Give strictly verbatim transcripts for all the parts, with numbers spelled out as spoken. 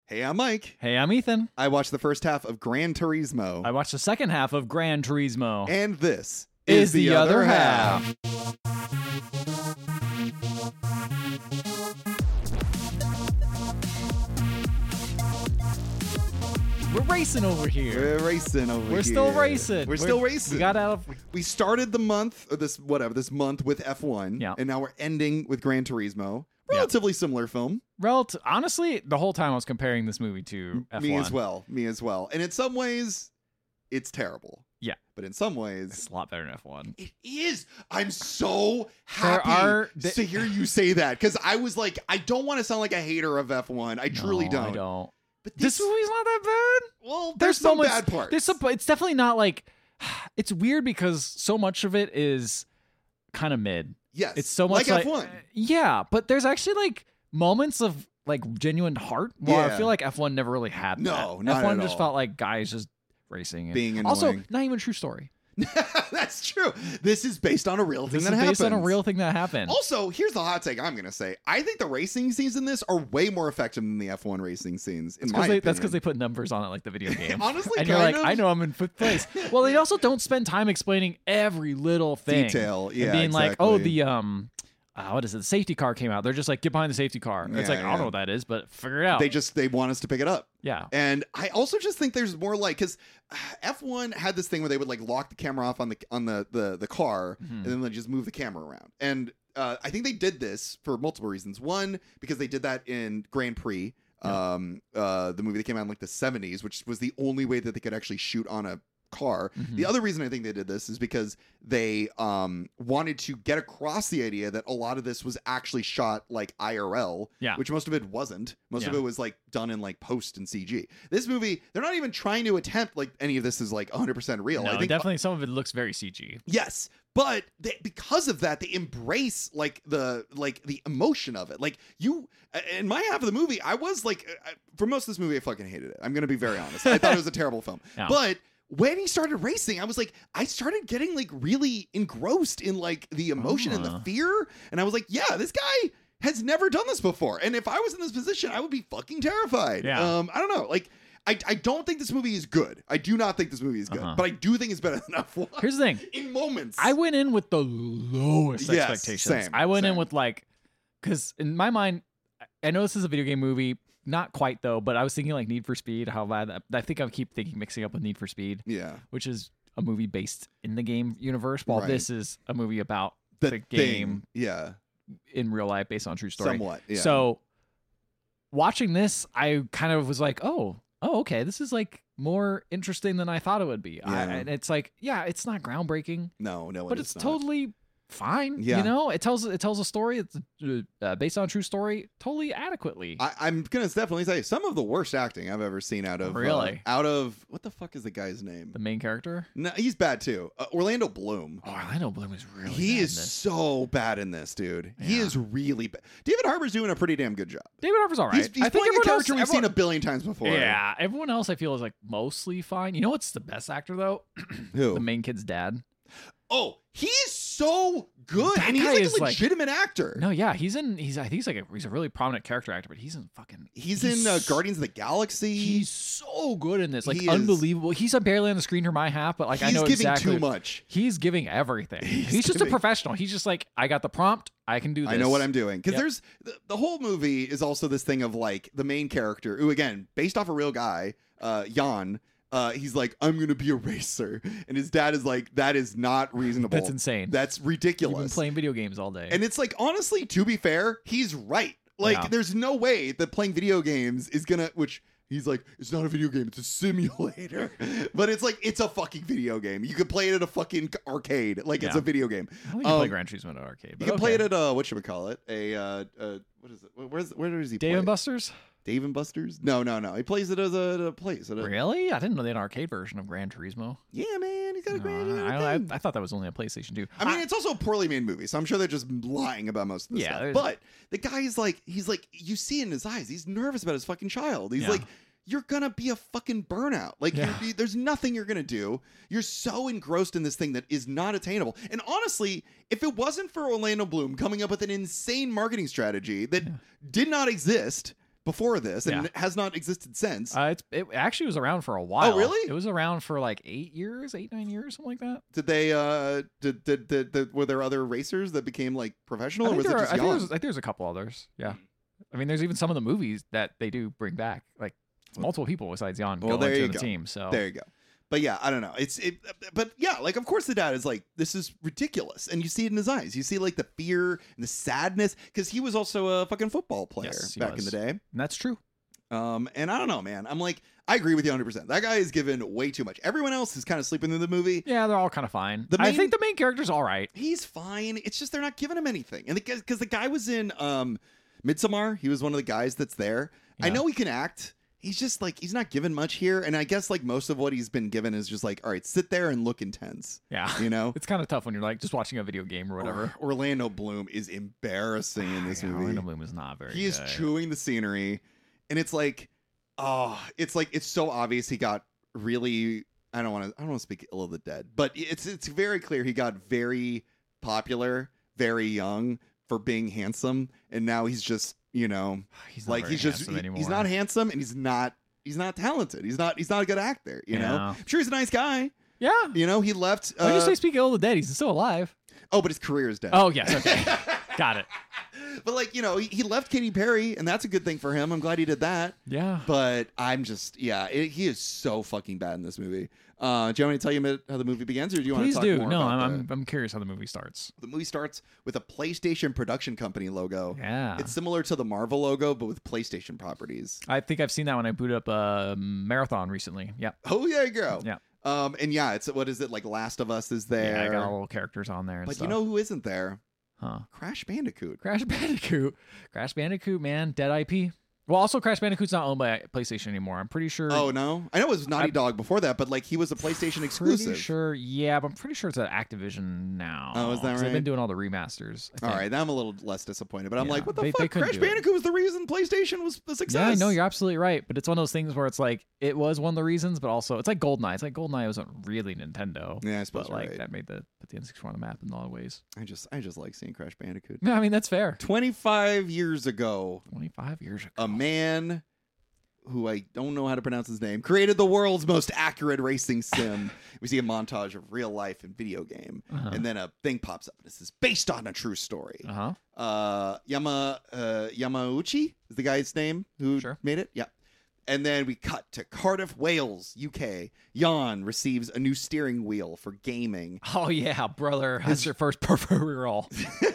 Hey, I'm Mike. Hey, I'm Ethan. I watched the first half of Gran Turismo. I watched the second half of Gran Turismo. And this is, is the, the other, other half. half. We're racing over here. We're racing over We're here. We're still racing. We're, we're still racing. We got out of. We started the month, or this whatever, this month with F one. Yeah. And now we're ending with Gran Turismo. Relatively yeah. similar film. Relative, honestly, the whole time I was comparing this movie to F one. Me as well. Me as well. And in some ways, it's terrible. Yeah. But in some ways, it's a lot better than F one. It is. I'm so happy are, th- to hear you say that, because I was like, I don't want to sound like a hater of F one. I no, truly don't. I don't. But this, this movie's not that bad. Well, there's, there's some moments, bad parts. There's some, it's definitely not like. It's weird because so much of it is kind of mid. Yes. It's so much like, like F one. Yeah, but there's actually like moments of like genuine heart. Well, yeah. I feel like F one never really had no, that. Not F one at just all. felt like guys just racing. And being annoying. Also, not even a true story. That's true. This is based on a real thing this that is happened. based on a real thing that happened. Also, here's the hot take I'm going to say. I think the racing scenes in this are way more effective than the F one racing scenes, in that's my they, opinion. That's because they put numbers on it like the video game. Honestly, and you're kind like, of. I know I'm in fifth place. Well, they also don't spend time explaining every little thing. Detail, yeah, and being exactly. like, oh, the um, uh, what is it? The safety car came out. They're just like, get behind the safety car. Yeah, it's like, yeah. I don't know what that is, but figure it out. They just they want us to pick it up. Yeah. And I also just think there's more like, because F one had this thing where they would like lock the camera off on the on the the, the car, mm-hmm. and then they just move the camera around. And uh, I think they did this for multiple reasons. One, because they did that in Grand Prix, yeah. um, uh, the movie that came out in like the seventies, which was the only way that they could actually shoot on a car. Mm-hmm. The other reason I think they did this is because they um wanted to get across the idea that a lot of this was actually shot like I R L, yeah. which most of it wasn't. Most yeah. of it was like done in like post and C G. This movie, they're not even trying to attempt like any of this is like one hundred percent real. No, I think definitely some of it looks very C G. Yes. But they, because of that, they embrace like the like the emotion of it. Like you, in my half of the movie, I was like, for most of this movie, I fucking hated it. I'm gonna be very honest. I thought it was a terrible film. Yeah. But when he started racing, I was like, I started getting like really engrossed in like the emotion uh. and the fear. And I was like, yeah, this guy has never done this before. And if I was in this position, I would be fucking terrified. Yeah. Um, I don't know. Like, I, I don't think this movie is good. I do not think this movie is good. Uh-huh. But I do think it's better than F one. Here's the thing. In moments. I went in with the lowest yes, expectations. Same, I went same. in with like, because in my mind, I know this is a video game movie. Not quite though, but I was thinking like Need for Speed. How bad? I think I keep thinking mixing up with Need for Speed. Yeah, which is a movie based in the game universe, while right. this is a movie about the, the game. Yeah, in real life, based on true story. Somewhat. Yeah. So watching this, I kind of was like, oh, oh, okay, this is like more interesting than I thought it would be. Yeah. I, and it's like, yeah, it's not groundbreaking. No, no, but it it's not. totally fine. Yeah. You know, it tells it tells a story. It's uh, based on a true story, totally adequately. I, I'm gonna definitely say some of the worst acting I've ever seen out of really uh, out of what the fuck is the guy's name? The main character? No, he's bad too. Uh, Orlando Bloom. Oh, Orlando Bloom is really. He bad is in this. so bad in this, dude. Yeah. He is really bad. David Harbour's doing a pretty damn good job. David Harbour's all right. He's, he's I think playing a character else, we've everyone, seen a billion times before. Yeah, everyone else I feel is like mostly fine. You know what's the best actor though? Who? The main kid's dad. Oh, he is so good, That and he's guy like a is, like- legitimate actor. No, yeah, he's in. He's I think he's like a he's a really prominent character actor, but he's in fucking. He's, in uh, Guardians of the Galaxy. He's so good in this, like He is- unbelievable. He's uh, barely on the screen for my half, but like he's I know giving exactly. too much. He's giving everything. He's He's, just a giving- professional. He's just like, I got the prompt. I can do this. I know what I'm doing. Because Yep. there's the, the whole movie is also this thing of like the main character, who again, based off a real guy, uh, Jan. Uh, he's like, I'm gonna be a racer, and his dad is like, that is not reasonable. That's insane. That's You've ridiculous. been playing video games all day. And it's like, honestly, to be fair, he's right. Like, Yeah. there's no way that playing video games is gonna, which he's like, it's not a video game, it's a simulator. But it's like, it's a fucking video game. You could play it at a fucking arcade. Like, it's Yeah. a video game. I don't think you play Um, Gran Turismo at arcade. You but can okay. play it at, uh, whatchamacallit? A, uh, uh, what is it? Where's, where does he Dave play and it? Buster's. Dave and Buster's? No, no, no. He plays it as a, at a place. At a, Really? I didn't know they had an arcade version of Gran Turismo. Yeah, man. He's got a No, grand I, I, thing. I thought that was only a PlayStation two. I mean, it's also a poorly made movie, so I'm sure they're just lying about most of this Yeah, stuff. there's- But the guy is like, he's like, you see in his eyes, he's nervous about his fucking child. He's Yeah. like, you're gonna be a fucking burnout. Like, Yeah. you're, there's nothing you're gonna do. You're so engrossed in this thing that is not attainable. And honestly, if it wasn't for Orlando Bloom coming up with an insane marketing strategy that Yeah. did not exist, before this, and Yeah. it has not existed since. Uh, it's it actually was around for a while. really? It was around for like eight years, eight nine years, something like that. did they? Uh, did, did did did were there other racers that became like professional, I or think, was it there are, just I, think Jan? there's, I think there's a couple others. Yeah, I mean, there's even some of the movies that they do bring back, like multiple people besides Jan Well, go there into you the go. team. So There you go. But yeah, I don't know. It's it, but yeah, like of course the dad is like, this is ridiculous, and you see it in his eyes. You see like the fear and the sadness because he was also a fucking football player Yes, he back in was. the day. and that's true. Um, and I don't know, man. I'm like, I agree with you one hundred percent. That guy is given way too much. Everyone else is kind of sleeping through the movie. Yeah, they're all kind of fine. The I main- think the main character's all right. He's fine. It's just they're not giving him anything. And because the guy was in um Midsommar, he was one of the guys that's there. I Yeah. know he can act. He's just like he's not given much here. And I guess like most of what he's been given is just like, all right, sit there and look intense. Yeah, You know? it's kind of tough when you're like just watching a video game or whatever. Or- Orlando Bloom is embarrassing in this Yeah, movie. Orlando Bloom is not very. He is good. chewing the scenery, and it's like, oh, it's like it's so obvious he got really. I don't want to. I don't want to speak ill of the dead, but it's it's very clear he got very popular, very young for being handsome, and now he's just you know He's not like very he's just handsome he- anymore. he's not handsome, and he's not he's not talented. He's not he's not a good actor. You know, Yeah. I'm sure he's a nice guy. Yeah. You know, he left. Why do you uh, say speaking of the dead? He's still alive. oh, but his career is dead. Oh yes, okay, got it. But like you know, he, he left Katy Perry, and that's a good thing for him. I'm glad he did that. Yeah. But I'm just, yeah, it, he is so fucking bad in this movie. Uh, do you want me to tell you a bit how the movie begins, or do you want Please to talk do. more No, about I'm, the, I'm I'm curious how the movie starts. the movie starts with a PlayStation production company logo. Yeah. It's similar to the Marvel logo, but with PlayStation properties. I think I've seen that when I booted up a marathon recently. Yeah. Oh yeah, girl. Yeah. Um, and yeah, it's what is it like? Last of Us is there. Yeah, I got all little characters on there. And but stuff. you know who isn't there? huh? Crash Bandicoot. Crash Bandicoot. Crash Bandicoot, man, dead I P. Well, also Crash Bandicoot's not owned by PlayStation anymore. I'm pretty sure. Oh no, I know it was Naughty I'm Dog before that, but like he was a PlayStation exclusive. Pretty sure, yeah, but I'm pretty sure it's at Activision now. Oh, is that 'cause They've right? been doing all the remasters. I All think. right, now I'm a little less disappointed, but I'm Yeah, like, what the they- they fuck? couldn't Crash do it. Bandicoot was the reason PlayStation was a success. Yeah, I know you're absolutely right, but it's one of those things where it's like it was one of the reasons, but also it's like GoldenEye. It's like GoldenEye wasn't really Nintendo, Yeah, I suppose but you're like right. that made the put the N sixty-four on the map in a lot of ways. I just I just like seeing Crash Bandicoot. No, I mean that's fair. twenty-five years ago, twenty-five years ago. a man who I don't know how to pronounce his name created the world's most accurate racing sim. We see a montage of real life and video game, Uh-huh. and then a thing pops up. This is based on a true story. Uh huh. Uh, Yama uh, Yamauchi is the guy's name who Sure. made it. Yeah. And then we cut to Cardiff, Wales, U K. Jan receives a new steering wheel for gaming. Oh yeah, brother. That's your first peripheral.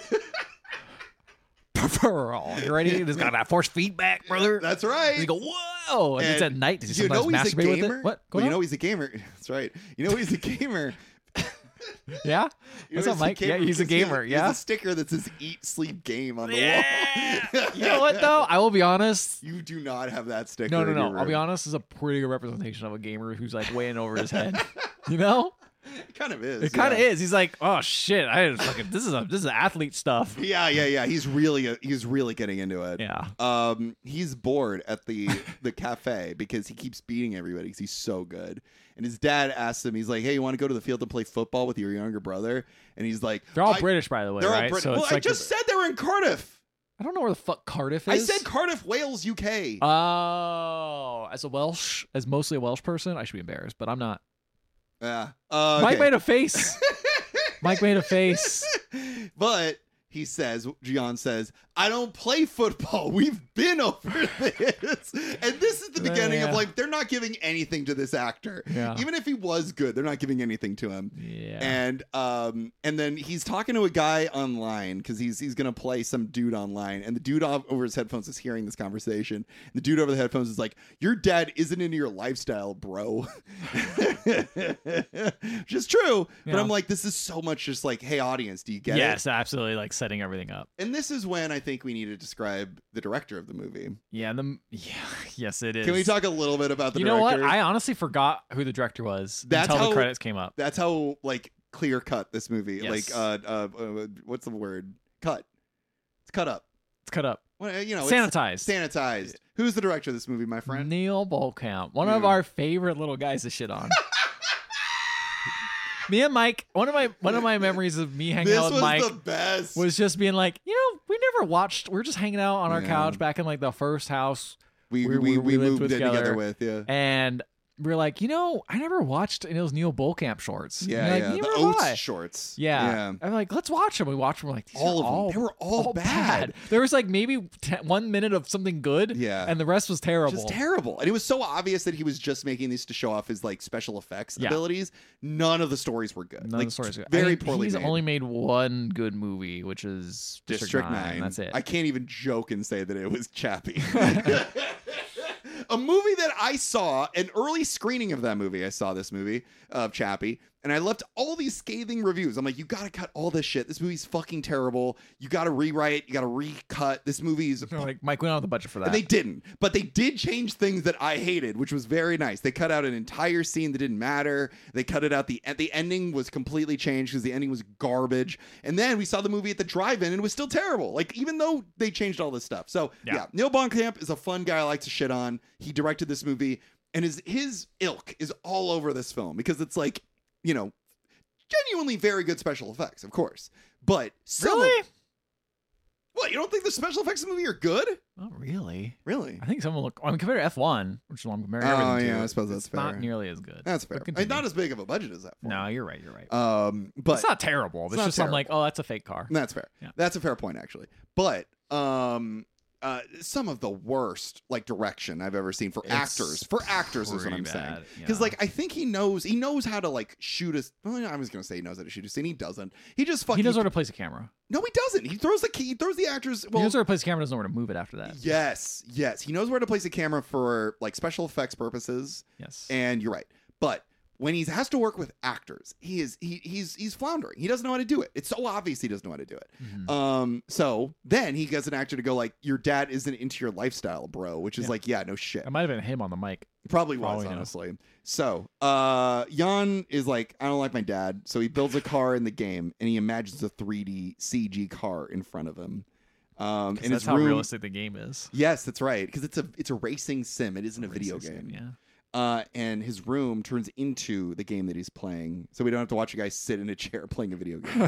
Peripheral. You ready? It's got that force feedback, brother. That's right. You go whoa, and, it's And at night. Does he you know sometimes he's a masturbate with gamer. it? What? Go Well, you on. know he's a gamer. That's right. You know he's a gamer. Yeah. You What's know up, he's a Mike? Yeah, gamer he's a because he has- gamer. he has Yeah. a sticker that says "Eat, Sleep, Game" on the Yeah. wall. You know what though? I will be honest. You do not have that sticker. No, no, in no. your I'll be room. honest. This is a pretty good representation of a gamer who's like way in over his head. You know? It kind of is. It kind of yeah. is. He's like, oh shit, I didn't fucking. This is a this is athlete stuff. Yeah, yeah, yeah. He's really he's really getting into it. Yeah. Um, he's bored at the the cafe because he keeps beating everybody because he's so good. And his dad asks him, he's like, "Hey, you want to go to the field to play football with your younger brother?" And he's like, They're all I- British, by the way, They're all right? British. So well, it's I like just said they were in Cardiff. I don't know where the fuck Cardiff I is. said Cardiff, Wales, U K. Oh, as a Welsh, as mostly a Welsh person, I should be embarrassed, but I'm not. Yeah. Uh, Mike okay. made a face. Mike made a face. But he says, Gian says, "I don't play football. We've been over this." And this is the beginning Yeah. of like, they're not giving anything to this actor. Yeah. Even if he was good, they're not giving anything to him. Yeah. And um and then he's talking to a guy online because he's he's gonna play some dude online, and the dude off, over his headphones is hearing this conversation. The dude over the headphones is like, "Your dad isn't into your lifestyle, bro." Which is true, but Yeah. I'm like, this is so much just like, hey, audience, do you get it? yes, absolutely, like setting everything up. And this is when I think we need to describe the director of the movie. Yeah. The yeah. Yes, it is. Can we talk a little bit about the You know director? what? I honestly forgot who the director was That's until how- the credits came up. That's how like clear cut this movie. Yes. Like uh, uh uh what's the word? Cut. It's cut up. It's cut up. Well, you know, it's Sanitized. sanitized. Who's the director of this movie, my friend? Neil Blomkamp, one of Yeah. our favorite little guys to shit on. Me and Mike, one of my one of my memories of me hanging This out was with Mike the best. was just being like, you know, we never watched. We are just hanging out on our Yeah. couch back in like the first house we we- we, we we, lived moved with in together together. with, yeah. and we are like, you know, I never watched any of those Neil Bolkamp shorts. Yeah, And you're like, yeah. "Neither The have Oats I." shorts. Yeah. I'm like, let's watch them. We watched them. We're like, these All are of them. all, They were all bad. There was like maybe t- one minute of something good. Yeah. And the rest was terrible. Just terrible. And it was so obvious that he was just making these to show off his like special effects Yeah. abilities. None of the stories were good. None like, of the stories are good. Very I mean, poorly he's made. only made one good movie, which is District, District nine. nine. That's it. I can't even joke and say that it was Chappie. A movie that I saw, an early screening of that movie, I saw this movie of Chappie, and I left all these scathing reviews. I'm like, you gotta cut all this shit. This movie's fucking terrible. You gotta rewrite. You gotta recut. This movie's. They're like, Mike, we don't have the budget for that. And they didn't, but they did change things that I hated, which was very nice. They cut out an entire scene that didn't matter. They cut it out. The the ending was completely changed because the ending was garbage. And then we saw the movie at the drive-in and it was still terrible. Like, even though they changed all this stuff. So yeah, Yeah. Neil Blomkamp is a fun guy I like to shit on. He directed this movie, and his his ilk is all over this film because it's like, you know, genuinely very good special effects, of course. But some Really? of, what, you don't think the special effects in the movie are good? Not really. Really? I think some will look. I mean, compared to F one, which is what I'm comparing Oh, everything yeah, to, I suppose that's it's not fair. nearly as good. That's fair. But I mean, continue. not as big of a budget as that. for No, me. you're right. You're right. Um, but it's not terrible. It's, not just I'm terrible. like, oh, that's a fake car. that's fair. Yeah. That's a fair point, actually. But um, uh, some of the worst like direction I've ever seen for It's actors. For actors is what pretty I'm saying. bad, Because yeah. like I think he knows he knows how to like shoot a. Well, I was gonna say he knows how to shoot a scene. He doesn't. He just fucking. He knows where to place a camera. No, he doesn't. He throws the key. He throws the actors. Well, he knows where to place a camera. Doesn't know where to move it after that. yes, yes. He knows where to place a camera for like special effects purposes. Yes. And you're right. But when he has to work with actors, he is he he's he's floundering. He doesn't know how to do it. It's so obvious he doesn't know how to do it. Mhm. Um, so then he gets an actor to go like, "Your dad isn't into your lifestyle, bro," which is Yeah. like, yeah, no shit. It might have been him on the mic. Probably was, Probably no. honestly. So, uh, Jan is like, I don't like my dad. So he builds a car in the game and he imagines a three D C G car in front of him. Um, 'Cause in that's his how room. realistic the game is. Yes, that's right. Because it's a it's a racing sim. It isn't a video Racing game. sim, Yeah. Uh, and his room turns into the game that he's playing, so we don't have to watch a guy sit in a chair playing a video game.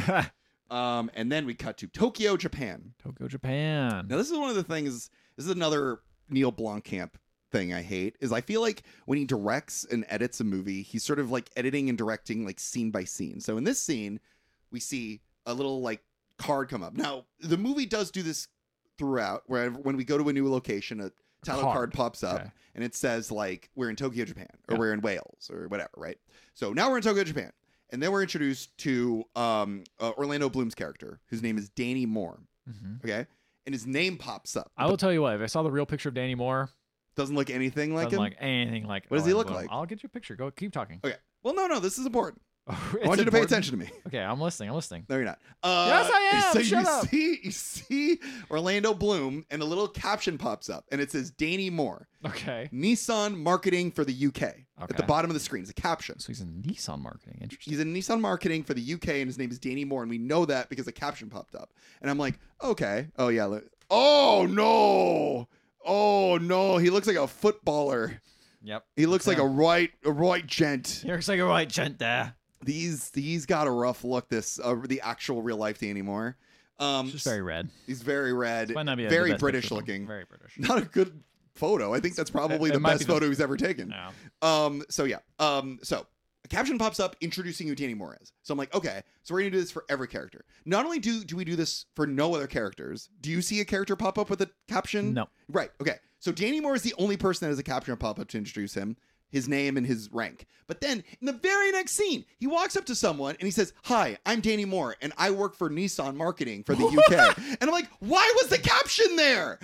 um, and then we cut to Tokyo, Japan. Tokyo, Japan. Now, this is one of the things. This is another Neil Blomkamp thing I hate. Is I feel like when he directs and edits a movie, he's sort of like editing and directing like scene by scene. So in this scene, we see a little like card come up. Now the movie does do this throughout, where when we go to a new location, a title Card. card pops up. Okay. And it says like we're in Tokyo, Japan, or Yeah. we're in Wales, or whatever, right? So now we're in Tokyo, Japan, and then we're introduced to um, uh, Orlando Bloom's character, whose name is Danny Moore. Mhm. Okay, and his name pops up. I will tell you what. If I saw the real picture of Danny Moore, Doesn't look anything like doesn't him. like anything like. What does he Orlando look Bloom. like? I'll get you a picture. Go, keep talking. Okay. Well, no, no, this is important. It's I want you to pay important. attention to me. Okay, I'm listening. I'm listening. No, you're not. Uh, Yes, I am. So Shut you up. see, you see Orlando Bloom, and a little caption pops up, and it says Danny Moore, Okay. Nissan marketing for the U K. At the Okay. bottom of the screen is a caption. So he's in Nissan marketing. Interesting. He's in Nissan marketing for the U K, and his name is Danny Moore, and we know that because a caption popped up. And I'm like, okay, oh yeah, li- oh no, oh no, he looks like a footballer. Yep. He looks like a him. right, a right gent. He looks like a right gent there. These, he's got a rough look. This, uh, the actual real life Danny Moore. Um, Just very red. he's very red, Might not be a- very the best British picture of him. looking. Very British. Not a good photo. I think that's probably It- the it might best be the- photo he's ever taken. Yeah. Um, so yeah. Um, so a caption pops up introducing who Danny Moore is. So I'm like, okay, so we're gonna do this for every character. Not only do do we do this for no other characters, do you see a character pop up with a caption? No. Right. Okay. So Danny Moore is the only person that has a caption pop up to introduce him, his name and his rank. But then in the very next scene, he walks up to someone and he says, "Hi, I'm Danny Moore, and I work for Nissan marketing for the U K." And I'm like, why was the caption there?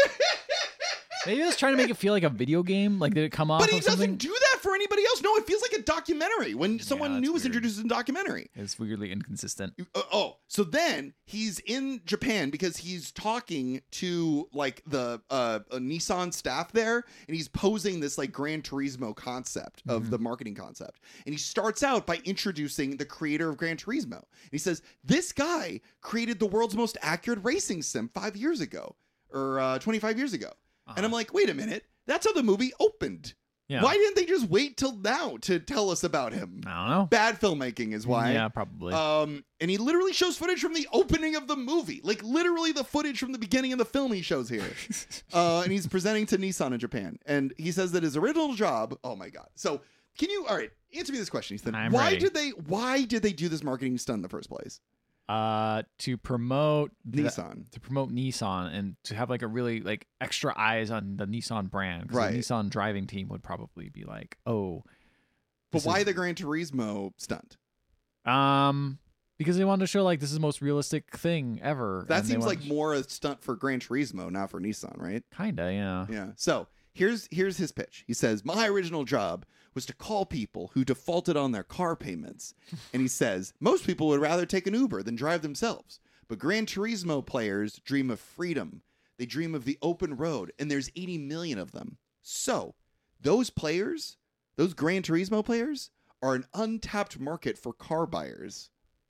Maybe I was trying to make it feel like a video game. Like, did it come off But he of doesn't something? do that for anybody else. No, it feels like a documentary when someone that's new was weird. introduced in a documentary. It's weirdly inconsistent. Uh, oh, so then he's in Japan because he's talking to like the uh, a Nissan staff there, and he's posing this like Gran Turismo concept of Mhm. the marketing concept. And he starts out by introducing the creator of Gran Turismo. And he says, "This guy created the world's most accurate racing sim five years ago, or uh, twenty-five years ago." And I'm like, wait a minute, that's how the movie opened. Yeah. Why didn't they just wait till now to tell us about him? I don't know. Bad filmmaking is why. Yeah, probably. Um, and he literally shows footage from the opening of the movie, like literally the footage from the beginning of the film he shows here. uh, and he's presenting to Nissan in Japan, and he says that his original job. Oh my god! So can you? All right, answer me this question, Ethan. I'm why ready. did they? Why did they do this marketing stunt in the first place? uh, to promote the- Nissan. to promote Nissan and to have like a really like extra eyes on the Nissan brand. 'Cause Right. The Nissan driving team would probably be like, oh, But this why is- the Gran Turismo stunt? um, because they wanted to show like this is the most realistic thing ever. That and they seems wanted like to- more a stunt for Gran Turismo, not for Nissan, right? kinda, yeah. Yeah. So here's here's his pitch. He says, "My original job was to call people who defaulted on their car payments." And he says, "Most people would rather take an Uber than drive themselves. But Gran Turismo players dream of freedom. They dream of the open road, and there's eighty million of them. So those players, those Gran Turismo players, are an untapped market for car buyers."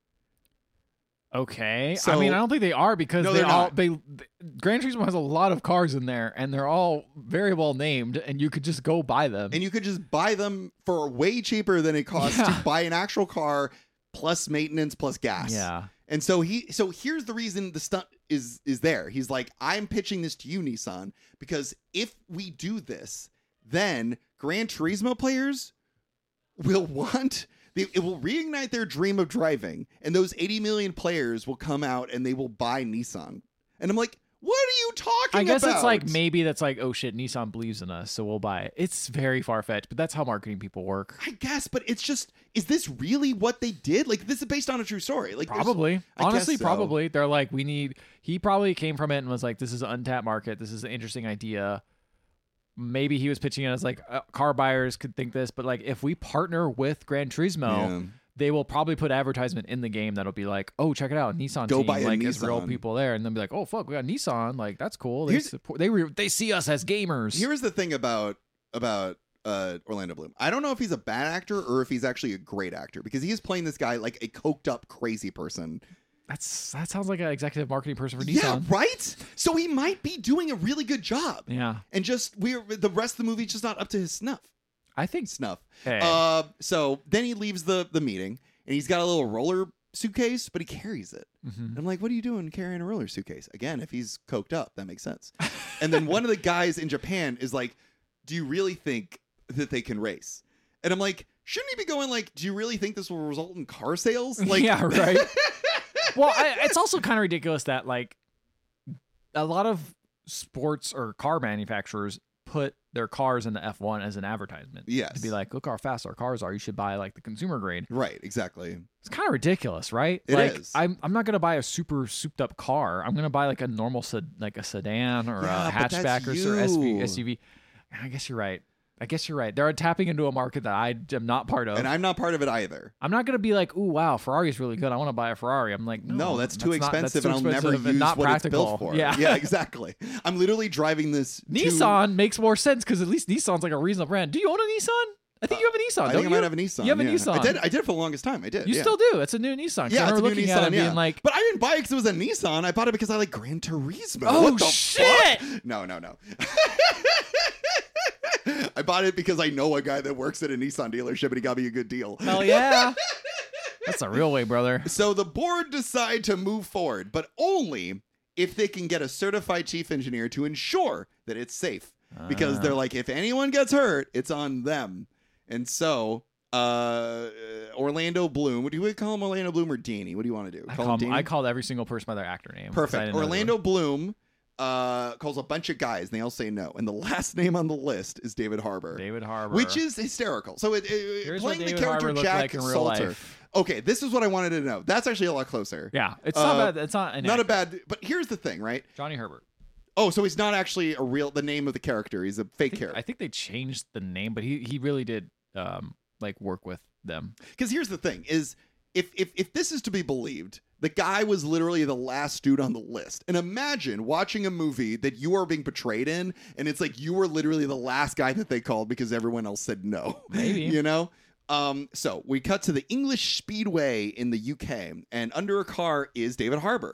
Okay. I So- mean, I don't think they are because No, they they're all not. they, they Gran Turismo has a lot of cars in there, and they're all very well named, and you could just go buy them. And you could just buy them for way cheaper than it costs Yeah. to buy an actual car plus maintenance plus gas. yeah. And so he so here's the reason the stunt is is there. He's like, "I'm pitching this to you, Nissan, because if we do this, then Gran Turismo players will want they, it will reignite their dream of driving, and those eighty million players will come out and they will buy Nissan." And I'm like, "What are you talking I guess about?" it's like maybe that's like, oh shit, Nissan believes in us, so we'll buy it. It's very far fetched, but that's how marketing people work. I guess, but it's just, is this really what they did? Like, this is based on a true story. Like, there's- Probably. I guess Honestly, so. probably. They're like, we need. He probably came from it and was like, this is an untapped market. This is an interesting idea. Maybe he was pitching it as like uh, car buyers could think this, but like if we partner with Gran Turismo, Yeah. they will probably put advertisement in the game that'll be like, oh, check it out, Nissan Go team, buy a like is real Nissan. people there, and they'll be like, oh fuck, we got Nissan, like that's cool. They Here's- support, they re- they see us as gamers. Here's the thing about about uh, Orlando Bloom. I don't know if he's a bad actor or if he's actually a great actor, because he is playing this guy like a coked up crazy person. That's that sounds like an executive marketing person for Yeah, Nissan. right? So he might be doing a really good job. Yeah, And just we're the rest of the movie just not up to his snuff. I think. Snuff. Hey, Uh so then he leaves the the meeting and he's got a little roller suitcase, but he carries it. mhm. And I'm like, what are you doing carrying a roller suitcase? Again, if he's coked up, that makes sense. And then one of the guys in Japan is like, do you really think that they can race? And I'm like, shouldn't he be going like, do you really think this will result in car sales? Like, yeah, right. Well, I, it's also kind of ridiculous that like a lot of sports or car manufacturers put their cars in the F one as an advertisement. Yes. To be like, look how fast our cars are. You should buy like the consumer grade. Right, exactly. It's kind of ridiculous, right? It like, is. I'm I'm not gonna buy a super souped up car. I'm gonna buy like a normal sed- like a sedan or Yeah, a but that's hatchback or so- S U V, you. S U V. I guess you're right. I guess you're right. They're tapping into a market that I am not part of. And I'm not part of it either. I'm not gonna be like, ooh, wow, Ferrari's really good. I want to buy a Ferrari. I'm like, no, No, that's too not- expensive, too and I'll never expensive and use not what practical. it's built for. Yeah, yeah, exactly. I'm literally driving this. to- Nissan makes more sense because at least Nissan's like a reasonable brand. Do you own a Nissan? I think you have a Nissan. I don't think I you? might have a Nissan. You have a yeah. Nissan. I did. I did for the longest time. I did. You yeah. still do. It's a new Nissan. 'Cause I Yeah, it's a remember new looking Nissan. at it yeah. being like, but I didn't buy it because it was a Nissan. I bought it because I like Gran Turismo. oh what the shit! fuck? No, no, no. I bought it because I know a guy that works at a Nissan dealership and he got me a good deal. Hell yeah! That's a real way, brother. So the board decide to move forward, but only if they can get a certified chief engineer to ensure that it's safe. Because Ah. they're like, if anyone gets hurt, it's on them. And so uh, Orlando Bloom, what do we call him, Orlando Bloom or Danny? What do you want to do? I, Call call him him- Danny? I called every single person by their actor name. 'cause I Perfect. didn't know they Orlando were- Bloom uh, calls a bunch of guys, and they all say no. And the last name on the list is David Harbour, David Harbour, which is hysterical. So it, it, Here's what playing the David character Harbour looked Jack like in real Salter. life. Okay, this is what I wanted to know. That's actually a lot closer. Yeah, it's Uh, not bad. It's not an Not a act- bad, but here's the thing, right? Johnny Herbert. Oh, so he's not actually a real, the name of the character. He's a I fake think, character. I think they changed the name, but he he really did um like work with them. Because here's the thing: is if if if this is to be believed, the guy was literally the last dude on the list. And imagine watching a movie that you are being portrayed in, and it's like you were literally the last guy that they called because everyone else said no. Maybe. you know. Um, so we cut to the English Speedway in the U K, and under a car is David Harbour.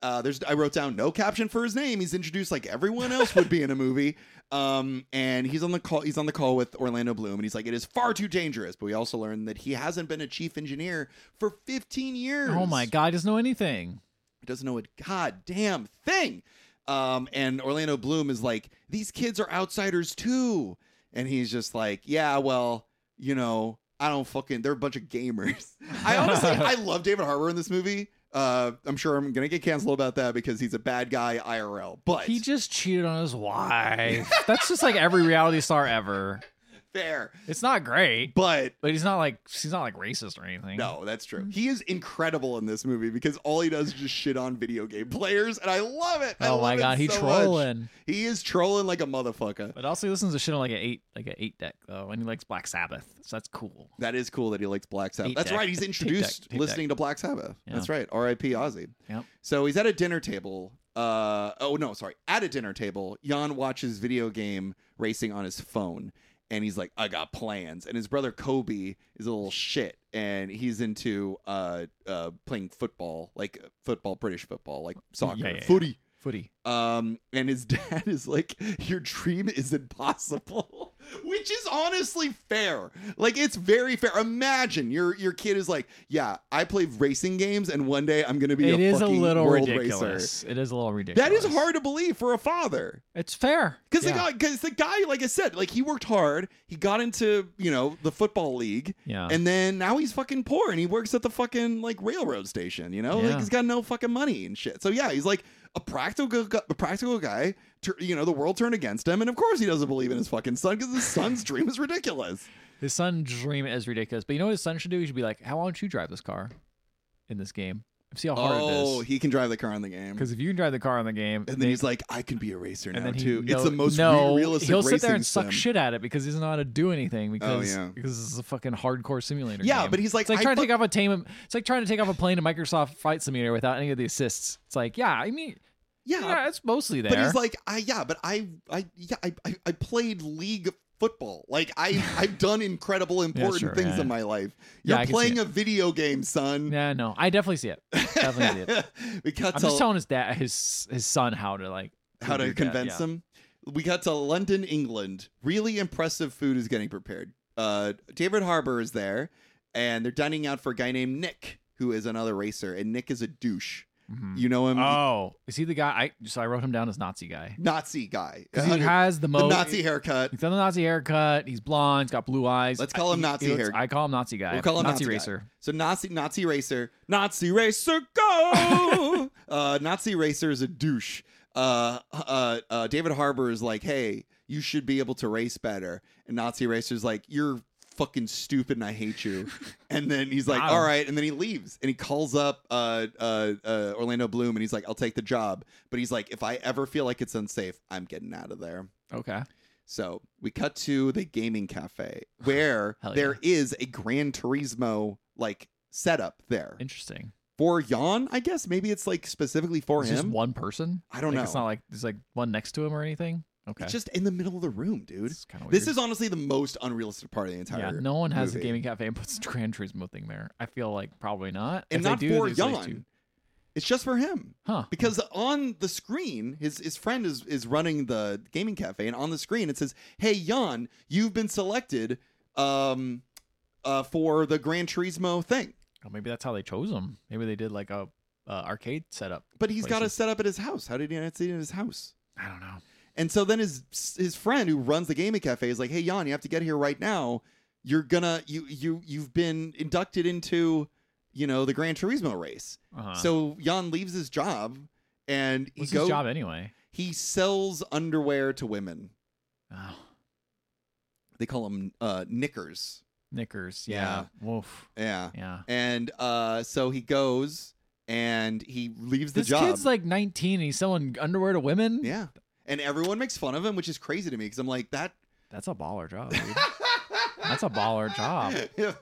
Uh, there's I wrote down no caption for his name. He's introduced like everyone else would be in a movie. Um, and he's on the call. He's on the call with Orlando Bloom, and he's like, "It is far too dangerous." But we also learned that he hasn't been a chief engineer for fifteen years. Oh my God, he doesn't know anything. He doesn't know a goddamn thing. Um, and Orlando Bloom is like, "These kids are outsiders too," and he's just like, "Yeah, well, you know, I don't fucking. They're a bunch of gamers." I honestly, I love David Harbour in this movie. Uh, I'm sure I'm gonna get canceled about that because he's a bad guy I R L. But He just cheated on his wife. That's just like every reality star ever. fair, It's not great, but but he's not like he's not like racist or anything. no, that's true. He is incredible in this movie because all he does is just shit on video game players, and I love it. I Oh love my it God, he's so much. trolling. He is trolling like a motherfucker. But also he listens to shit on like an eight like an eight deck though, and he likes Black Sabbath. So that's cool. That is cool that he likes Black Sabbath. Tape That's deck. right. He's Tape introduced deck. Tape listening to Black Sabbath. Yeah. That's right. R I P Ozzy. Yep. So he's at a dinner table. Uh oh no, sorry. At a dinner table, Jan watches video game racing on his phone, and he's like, "I got plans." And his brother Kobe is a little shit, and he's into uh uh playing football, like football, British football, like soccer, Yeah, yeah, yeah. footy. Footy. Um, and his dad is like, "Your dream is impossible," which is honestly fair. Like, it's very fair. Imagine your your kid is like, "Yeah, I play racing games, and one day I'm gonna be It a is a fucking little world ridiculous. racer." It is a little ridiculous. That is hard to believe for a father. It's fair. Because yeah. the guy, because the guy, like I said, like he worked hard. He got into, you know, the football league, Yeah. and then now he's fucking poor, and he works at the fucking like railroad station. You know, like Yeah. he's got no fucking money and shit. So yeah, he's like a practical, gu- a practical guy. Tur- you know, the world turned against him, and of course he doesn't believe in his fucking son because his son's dream is ridiculous. His son's dream is ridiculous. But you know what his son should do? He should be like, "How don't you drive this car in this game? See how hard it Oh, is." he can drive the car in the game. Because if you can drive the car in the game, And then he's like, "I can be a racer and now then he, too." no, it's the most no, re- realistic he'll racing sit there and suck sim. shit at it because he doesn't know how to do anything because yeah. because this is a fucking hardcore simulator. Yeah, game. but he's like, it's like I trying to fu- take off a tame. It's like trying to take off a plane in Microsoft Flight Simulator without any of the assists. It's like, yeah, I mean, Yeah, yeah, it's mostly there. but he's like, I yeah, but I I yeah, I I, I played league football. Like I I've done incredible important sure, things yeah. in my life. Yeah, You're I can see playing it. a video game, son. yeah, no, I definitely see it. Definitely see it. we cut I'm to just telling his dad, his his son, how to like how to do that, convince yeah. him. We got to London, England. Really impressive food is getting prepared. Uh, David Harbour is there, and they're dining out for a guy named Nick, who is another racer, and Nick is a douche. Mhm. You know him, Oh, is he the guy? I so I wrote him down as Nazi guy Nazi guy. because he Under- has the the most Nazi haircut. He's got the Nazi haircut. He's blonde. He's got blue eyes. Let's call I- him he- Nazi he looks- hair- I call him Nazi guy. We'll call him Nazi guy. racer. So Nazi Nazi racer, Nazi racer, go! uh, Nazi racer is a douche. Uh, uh, uh, David Harbour is like, hey, you should be able to race better, and Nazi racer's like, you're fucking stupid and I hate you. And then he's like, Wow. all right, and then he leaves and he calls up uh, uh, uh, Orlando Bloom and he's like, I'll take the job, but he's like, if I ever feel like it's unsafe, I'm getting out of there. Okay. So we cut to the gaming cafe where Hell there yeah. is a Gran Turismo like setup there Interesting. for Jan. I guess maybe it's like specifically for It's him. just one person. I don't Like, know. It's not like there's like one next to him or anything. Okay. It's just in the middle of the room, dude. It's kind of weird. This is honestly the most unrealistic part of the entire. yeah. No one has movie. a gaming cafe and puts a Gran Turismo thing there. I feel like probably not. and If they not do, for there's like Jan. two- It's just for him. Huh. Because on the screen, his his friend is is running the gaming cafe, and on the screen it says, "Hey Jan, you've been selected um uh for the Gran Turismo thing." Oh, maybe that's how they chose him. Maybe they did like a uh, arcade setup. But he's got to Places. set up at his house. How did he not see it in his house? I don't know. And so then his his friend who runs the gaming cafe is like, "Hey Jan, you have to get here right now. You're gonna you you you've been inducted into, you know, the Gran Turismo race." Uh-huh. So Jan leaves his job and he what's goes. his job anyway? He sells underwear to women. Oh, They call them uh, knickers. knickers. Yeah. Woof. Yeah. Yeah. And uh, so he goes and he leaves the This job. kid's like nineteen and he's selling underwear to women. yeah. And everyone makes fun of him, which is crazy to me because I'm like, that. That's a baller job, dude. That's a baller job.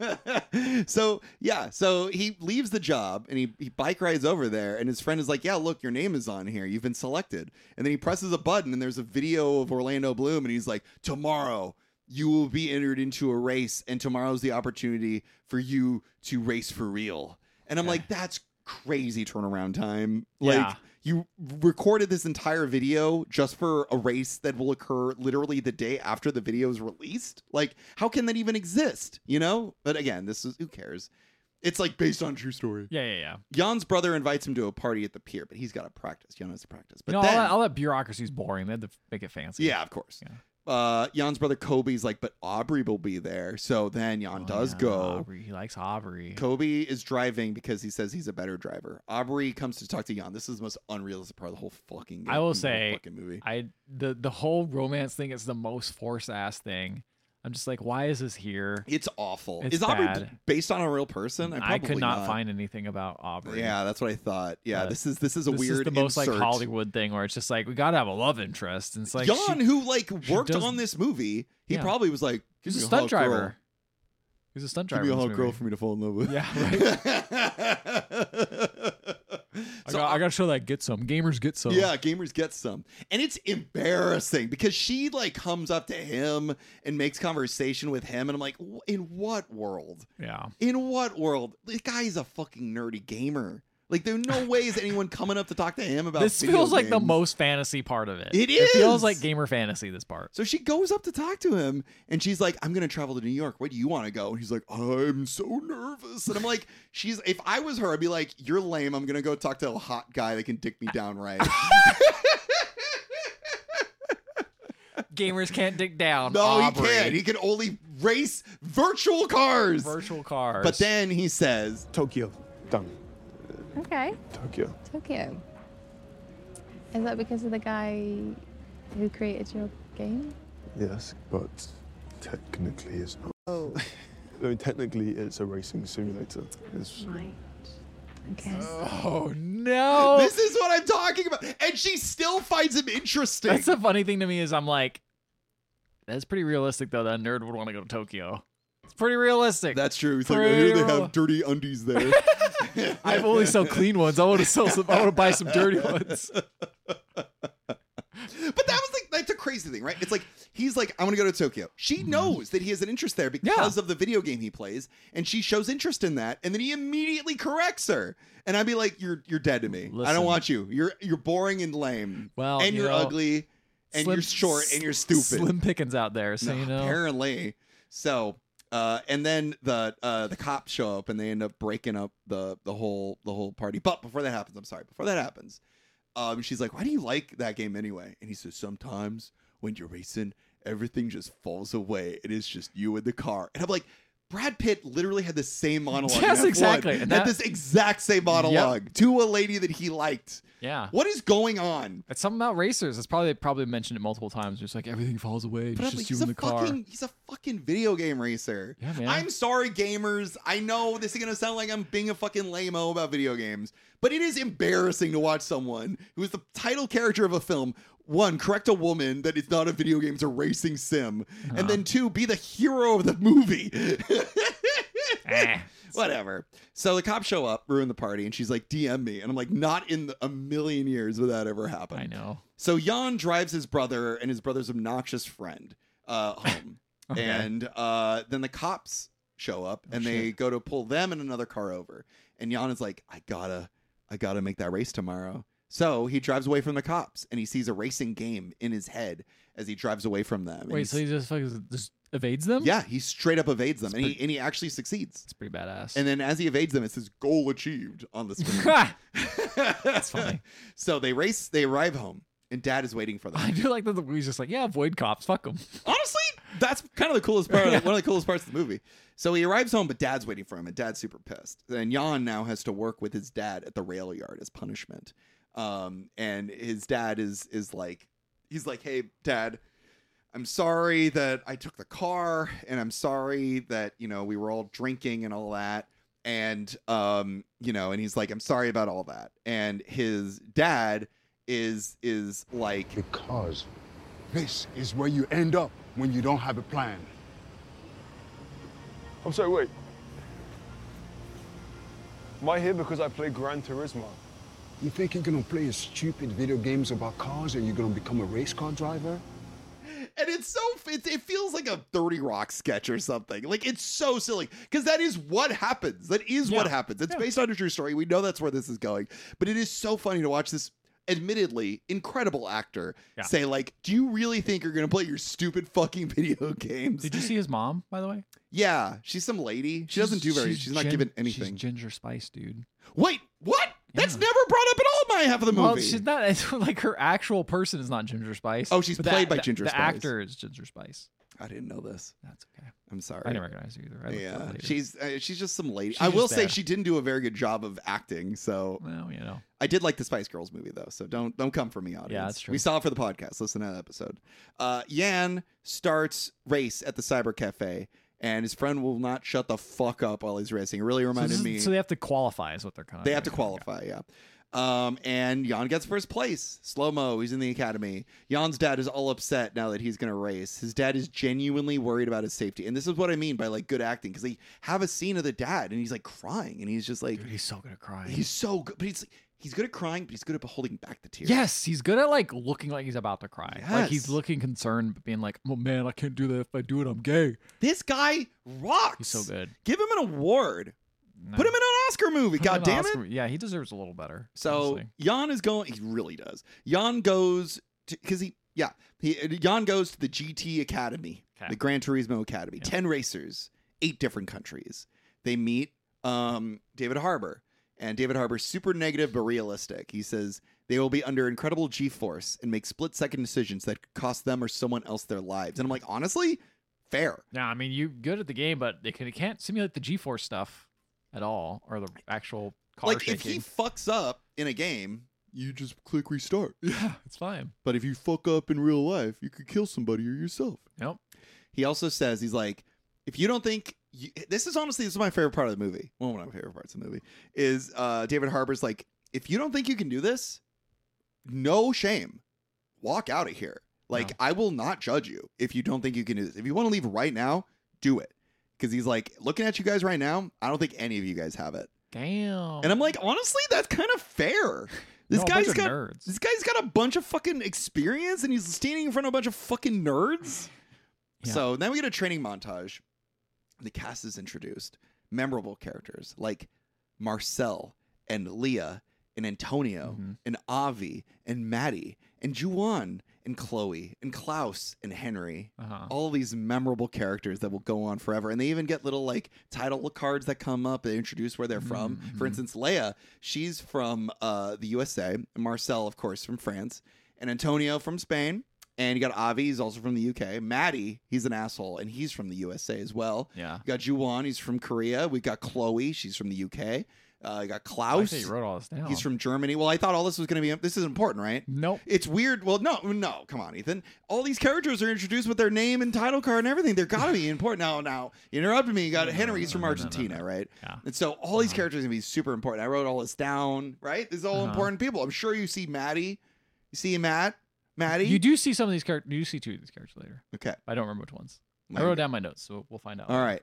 So yeah, so he leaves the job and he, he bike rides over there and his friend is like, yeah, look, your name is on here. You've been selected. And then he presses a button and there's a video of Orlando Bloom and he's like, tomorrow you will be entered into a race and tomorrow's the opportunity for you to race for real. And I'm Okay. like, that's crazy turnaround time. Like Yeah. you recorded this entire video just for a race that will occur literally the day after the video is released. Like, how can that even exist? You know? But again, this is, who cares? It's like based on a true story. Yeah, yeah, yeah. Jan's brother invites him to a party at the pier, but he's got to practice. Jan has to practice. But you know, then, all, that, all that bureaucracy is boring. They had to make it fancy. yeah, of course. Yeah. Uh, Jan's brother Kobe's like, but Aubrey will be there. So then Jan Oh, does yeah, go. Aubrey. He likes Aubrey. Kobe is driving because he says he's a better driver. Aubrey comes to talk to Jan. This is the most unrealistic part of the whole fucking game. I will the whole say, fucking movie. I the the whole romance thing is the most forced ass thing. I'm just like, why is this here? It's awful. It's is Aubrey bad. b- based on a real person? I probably could not, find anything about Aubrey. Yeah, that's what I thought. Yeah, But this is this is a this weird is the most insert. like Hollywood thing where it's just like we gotta have a love interest. And it's like Jan, she- who like she worked does- on this movie, he Yeah. probably was like, he's a "Give me stunt hot driver. girl. He's a stunt Give driver. me a in hot this girl movie. for me to fall in love with." Yeah, I, So got, I gotta show that get some gamers get some. Yeah, gamers get some. And it's embarrassing because she like comes up to him and makes conversation with him. And I'm like, "W- in what world? yeah. In what world? This guy's a fucking nerdy gamer. Like, there's no way is anyone coming up to talk to him about This video feels like the games. most fantasy part of it. It It feels is. like gamer fantasy. This part. So she goes up to talk to him and she's like, I'm going to travel to New York. Where do you want to go? And he's like, I'm so nervous. And I'm like, she's, if I was her, I'd be like, you're lame. I'm going to go talk to a hot guy that can dick me down right. Gamers can't dig down. No, Aubrey. he can't. He can only race virtual cars. Virtual cars. But then he says, Tokyo. Done. Okay, Tokyo. Tokyo. Is that because of the guy who created your game? Yes, but technically it's not. Oh. I mean, technically it's a racing simulator. It's, Right. Okay. Oh no! this is what I'm talking about. And she still finds him interesting. That's the funny thing to me is I'm like, that's pretty realistic though. That a nerd would want to go to Tokyo. It's pretty realistic. That's true. He's like, I Pretty hear they real- have dirty undies there. I've only sell clean ones. I want to sell some. I want to buy some dirty ones. But that was like, that's a crazy thing, right? It's like, he's like, I want to go to Tokyo. She knows that he has an interest there because of the video game he plays, and she shows interest in that, and then he immediately corrects her. And I'd be like, you're you're dead to me. I Listen. don't want you. You're you're boring and lame. Well, and you you're know, ugly, and Slim- you're short, and you're stupid. Slim pickings out there, so No, you know. Apparently. So, uh, and then the uh, the cops show up and they end up breaking up the the whole the whole party. But before that happens, I'm sorry. Before that happens, um, she's like, "Why do you like that game anyway?" And he says, "Sometimes when you're racing, everything just falls away. It is just you in the car." And I'm like, Brad Pitt literally had the same monologue. Yes, in F one. exactly. And Had that- this exact same monologue to a lady that he liked. Yeah. What is going on? It's something about racers. It's probably probably mentioned it multiple times. Just like everything falls away. But It's I'm like, just you he's in a the car. fucking he's a fucking video game racer. Yeah, man. I'm sorry, gamers. I know this is gonna sound like I'm being a fucking lame-o about video games, but it is embarrassing to watch someone who is the title character of a film, one, correct a woman that it's not a video game, it's a racing sim, Uh-huh. and then two, be the hero of the movie. Eh. Whatever. So the cops show up, ruin the party, and she's like, D M me. And I'm like, not in the, a million years would that ever happen. I know. So Jan drives his brother and his brother's obnoxious friend uh, home. Okay. And uh, then the cops show up and they shit. go to pull them and another car over. And Jan is like, I gotta, I gotta make that race tomorrow. So he drives away from the cops and he sees a racing game in his head as he drives away from them. And Wait, he's- so he just fucking just evades them? yeah, he straight up evades them, That's and he pretty- and he actually succeeds. It's pretty badass. And then as he evades them, it says "goal achieved" on the screen. That's funny. So they race, they arrive home, and Dad is waiting for them. I do like that the movie's just like, yeah, avoid cops, fuck them. Honestly, that's kind of the coolest part. One of the coolest parts of the movie. So he arrives home, but Dad's waiting for him, and Dad's super pissed. And Jan now has to work with his dad at the rail yard as punishment. Um, and his dad is is like, he's like, "Hey, Dad, I'm sorry that I took the car, and I'm sorry that, you know, we were all drinking and all that." And, um, you know, and he's like, "I'm sorry about all that." And his dad is, is like, Because this is where you end up when you don't have a plan. I'm sorry, wait. Am I here because I play Gran Turismo? You think you're gonna play stupid video games about cars and you're gonna become a race car driver? and it's so, it, it feels like a thirty Rock sketch or something. Like, it's so silly because that is what happens. That is what Yeah. happens. It's Yeah. based on a true story. We know that's where this is going, but it is so funny to watch this admittedly incredible actor, Yeah. say like, "Do you really think you're gonna play your stupid fucking video games?" Did you see his mom, by the way? Yeah, she's some lady. She doesn't do very. She's, not gin- given anything. She's Ginger Spice, dude. Wait, what? That's Yeah. never brought up at all in my half of the movie. Well, she's not. It's like her actual person is not Ginger Spice. Oh, she's but the- played by the- Ginger the Spice. actor is Ginger Spice. I didn't know this. That's okay. I'm sorry. I didn't recognize her either. I looked it up Yeah, later. she's uh, she's just some lady. She's I will just say there. she didn't do a very good job of acting. So Well, you know. I did like the Spice Girls movie though. So don't don't come for me, audience. Yeah, that's true. We saw it for the podcast. Listen to that episode. Uh, Yan starts race at the Cyber Cafe, and his friend will not shut the fuck up while he's racing. It really So, reminded this is- me. so they have to qualify, is what they're kind of. They have to qualify, yeah. Um, and Jan gets first place. Slow mo. He's in the academy. Jan's dad is all upset now that he's going to race. His dad is genuinely worried about his safety. And this is what I mean by like good acting, because they have a scene of the dad and he's like crying and he's just like, Dude, he's so good at crying. he's so good. But he's he's good at crying, but he's good at holding back the tears. Yes, he's good at like looking like he's about to cry. Like he's Yes. looking concerned, but being like, "Oh man, I can't do that. If I do it, I'm gay." This guy rocks. He's so good. Give him an award. No. Put him in an Oscar movie. Put him God in damn an it. Oscar- Yeah, he deserves a little better. So honestly. Jan is going. He really does. Jan goes to because he yeah he Jan goes to the G T Academy, Okay. the Gran Turismo Academy. Yeah. Ten racers, eight different countries. They meet um, David Harbour, and David Harbour's super negative but realistic. He says they will be under incredible G-force and make split-second decisions that could cost them or someone else their lives. And I'm like, honestly, fair. Yeah, I mean, you're good at the game, but it, can, it can't simulate the G-force stuff at all, or the actual car Like shaking. if he fucks up in a game, you just click restart. yeah, it's fine. But if you fuck up in real life, you could kill somebody or yourself. Yep. He also says, he's like, if you don't think, you, this is honestly, this is my favorite part of the movie. Well, one of my favorite parts of the movie is uh, David Harbour's like, if you don't think you can do this, no shame. Walk out of here. Like, No. I will not judge you if you don't think you can do this. If you want to leave right now, do it. Because he's like, looking at you guys right now, I don't think any of you guys have it. Damn. And I'm like, honestly, that's kind of fair. This No, a guy's bunch of got nerds. this guy's got a bunch of fucking experience, and he's standing in front of a bunch of fucking nerds. Yeah. So then we get a training montage. The cast is introduced. Memorable characters like Marcel and Leah and Antonio Mhm. and Avi and Maddie and Juwan and Chloe and Klaus and Henry. Uh-huh. All these memorable characters that will go on forever. And they even get little like title cards that come up. They introduce where they're from. Mhm. For instance, Leia, she's from uh, the U S A. And Marcel, of course, from France. And Antonio from Spain. And you got Avi, he's also from the U K. Maddie, he's an asshole, and he's from the U S A as well. Yeah. You got Juwan, he's from Korea. We got Chloe, she's from the U K. Uh, you got I Klaus, think you wrote all this down. he's from Germany. Well, I thought all this was going to be, this is important, right? Nope. It's weird. Well, no, no, come on, Ethan. All these characters are introduced with their name and title card and everything. They're got to be important. Now, now, you interrupted me. You got No, Henry, he's no, from no, no, no, Argentina, no. right? Yeah. And so all these Uh-huh. characters are going to be super important. I wrote all this down, right? These are all Uh-huh. important people. I'm sure you see Maddie. You see Matt? Maddie? You do see some of these characters. You see two of these characters later. Okay. I don't remember which ones. I Like- wrote down my notes, so we'll find out. All right.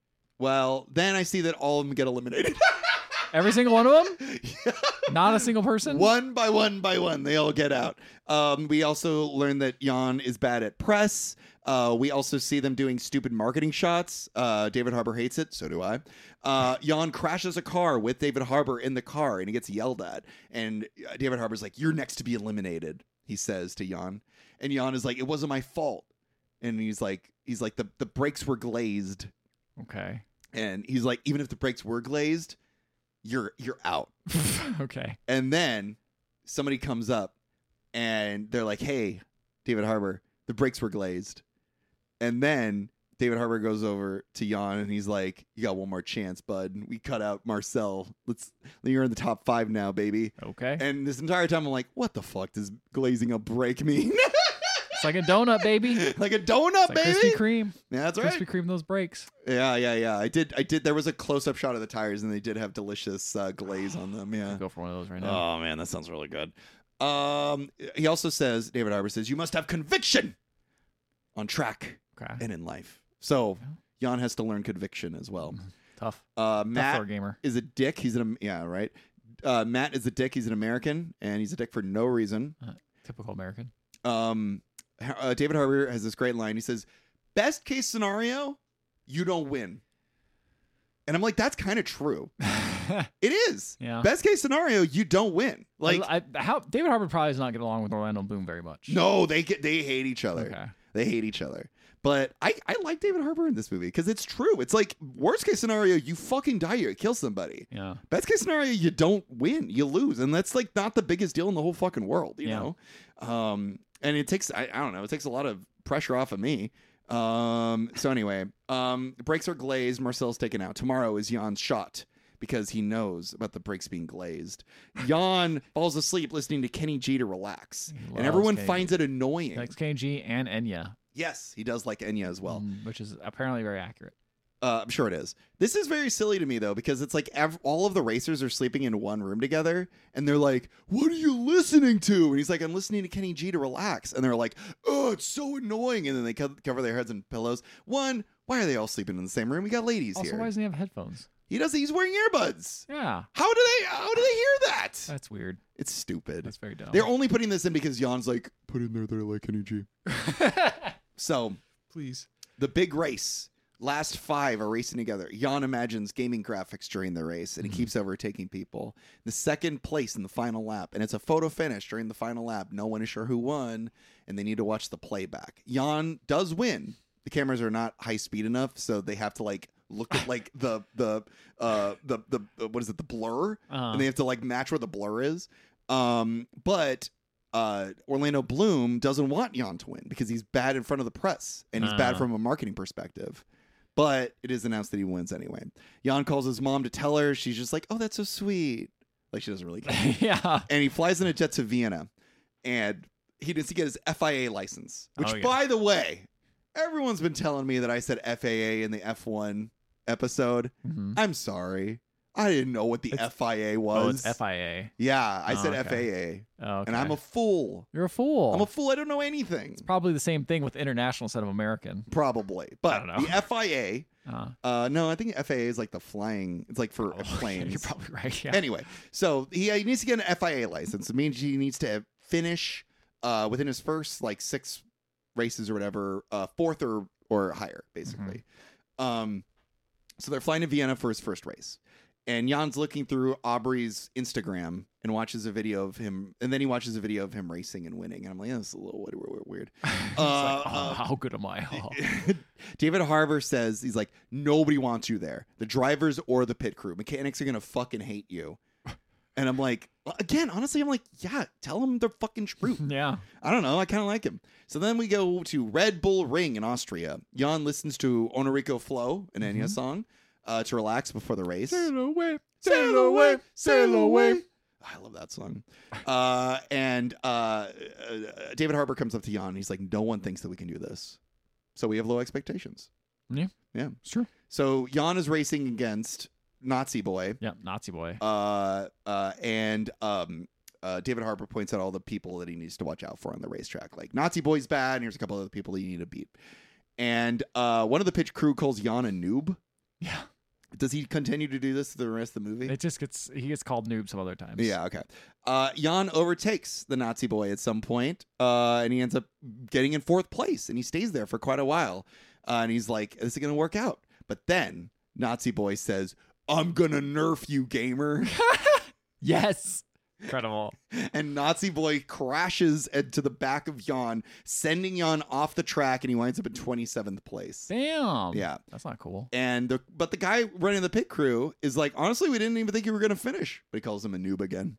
Well, then I see that all of them get eliminated. Every single one of them? Not a single person? One by one by one, they all get out. Um, we also learn that Jan is bad at press. Uh, we also see them doing stupid marketing shots. Uh, David Harbour hates it. So do I. Uh, Jan crashes a car with David Harbour in the car, and he gets yelled at. And uh, David Harbour's like, "You're next to be eliminated," he says to Jan. And Jan is like, "It wasn't my fault." And he's like, "He's like the the brakes were glazed." Okay. And he's like, "Even if the brakes were glazed, you're you're out." Okay. And then somebody comes up and they're like, "Hey, David Harbour, the brakes were glazed." And then David Harbour goes over to Jan and he's like, "You got one more chance, bud." And we cut out Marcel. Let's you're in the top five now, baby. Okay. And this entire time I'm like, what the fuck does glazing a brake mean? It's like a donut, baby. It's Like a donut, like baby. Krispy Kreme. Yeah, that's right. Krispy Kreme those brakes. Yeah, yeah, yeah. I did I did there was a close up shot of the tires and they did have delicious uh, glaze on them. Yeah. I'll go for one of those right now. Oh man, that sounds really good. Um, he also says, David Harbour says, you must have conviction on track Okay. and in life. So Jan has to learn conviction as well. Tough. Uh, Tough for a Matt gamer. is a dick. He's an yeah, right. Uh, Matt is a dick. He's an American, and he's a dick for no reason. Uh, typical American. Um, uh, David Harbour has this great line. He says, "Best case scenario, you don't win." And I'm like, that's kind of true. It is. Yeah. Best case scenario, you don't win. Like, I, I- how David Harbour probably does not get along with Orlando Bloom very much. no, they get they hate each other. Okay. They hate each other. But I, I like David Harbour in this movie because it's true. It's like worst case scenario, you fucking die here, kill somebody. Yeah. Best case scenario, you don't win, you lose, and that's like not the biggest deal in the whole fucking world, you Yeah. know. Um, and it takes I, I don't know, it takes a lot of pressure off of me. Um, so anyway, um, the brakes are glazed. Marcel's taken out. Tomorrow is Jan's shot because he knows about the brakes being glazed. Jan falls asleep listening to Kenny G to relax, and loves everyone Kenny finds G. it annoying. Like K G and Enya. Yes, he does like Enya as well. mm, which is apparently very accurate. Uh, I'm sure it is. This is very silly to me though, because it's like ev- all of the racers are sleeping in one room together, and they're like, "What are you listening to?" And he's like, "I'm listening to Kenny G to relax." And they're like, "Oh, it's so annoying." And then they co- cover their heads in pillows. One, why are they all sleeping in the same room? We got ladies Also, here. why doesn't he have headphones? He does. He's wearing earbuds. Yeah. How do they? How do they hear that? That's weird. It's stupid. That's very dumb. They're only putting this in because Jan's like, "Put in there, they're like Kenny G." So Please. the big race. Last five are racing together. Jan imagines gaming graphics during the race, and he keeps overtaking people. The second place in the final lap, and it's a photo finish during the final lap. No one is sure who won, and they need to watch the playback. Jan does win. The cameras are not high speed enough, so they have to like look at like the the uh the the uh, what is it the blur, Uh-huh. and they have to like match where the blur is. Um, but uh, Orlando Bloom doesn't want Jan to win because he's bad in front of the press, and he's bad Uh. from a marketing perspective. But it is announced that he wins anyway. Jan calls his mom to tell her. She's just like, "Oh, that's so sweet." Like she doesn't really care. yeah. And he flies in a jet to Vienna, and he needs to get his F I A license. Which, Oh, yeah. by the way, everyone's been telling me that I said F A A in the F one episode. Mhm. I'm sorry, I didn't know what the It's- F I A was. Oh, it's F I A. Yeah, I Oh, said okay. F A A, Oh, okay. and I'm a fool. You're a fool. I'm a fool. I don't know anything. Probably the same thing with international instead of American. Probably, but don't know. the F I A. Uh, Uh, no, I think F A A is like the flying. It's like for oh, planes. You're probably right. Yeah. Anyway, so he, uh, he needs to get an F I A license. It means he needs to finish uh, within his first like six races or whatever, uh, fourth or or higher, basically. Mm-hmm. Um, so they're flying to Vienna for his first race, and Jan's looking through Aubrey's Instagram and watches a video of him, and then he watches a video of him racing and winning, and I'm like, yeah, this is a little weird, weird, weird. It's Uh, like, oh, uh, how good am I? Oh. David Harbour says he's like, nobody wants you there, the drivers or the pit crew. Mechanics are gonna fucking hate you. And I'm like, again, honestly, I'm like, yeah, tell them the fucking truth. yeah. I don't know. I kind of like him. So then we go to Red Bull Ring in Austria. Jan listens to Onirico Flow, an Enya song, uh, to relax before the race. Sail away. Sail away, sail away. I love that song. Uh, and uh, uh, David Harbour comes up to Jan. And he's like, no one thinks that we can do this. So we have low expectations. Yeah. Yeah. It's true. So Jan is racing against Nazi Boy. Yeah. Nazi boy. Uh, uh, and um, uh, David Harbour points out all the people that he needs to watch out for on the racetrack. Like, Nazi Boy's bad, and here's a couple other people that you need to beat. And uh, one of the pitch crew calls Jan a noob. yeah. Does he continue to do this the rest of the movie? It just gets he gets called noob some other times. Yeah, okay. Uh, Jan overtakes the Nazi Boy at some point, uh, and he ends up getting in fourth place, and he stays there for quite a while. Uh, and he's like, this is going to work out. But then Nazi Boy says, I'm going to nerf you, gamer. Yes. Incredible. And Nazi Boy crashes into the back of Jan, sending Jan off the track, and he winds up in twenty-seventh place. Damn. Yeah. That's not cool. And the, but the guy running the pit crew is like, honestly, we didn't even think you were going to finish. But he calls him a noob again.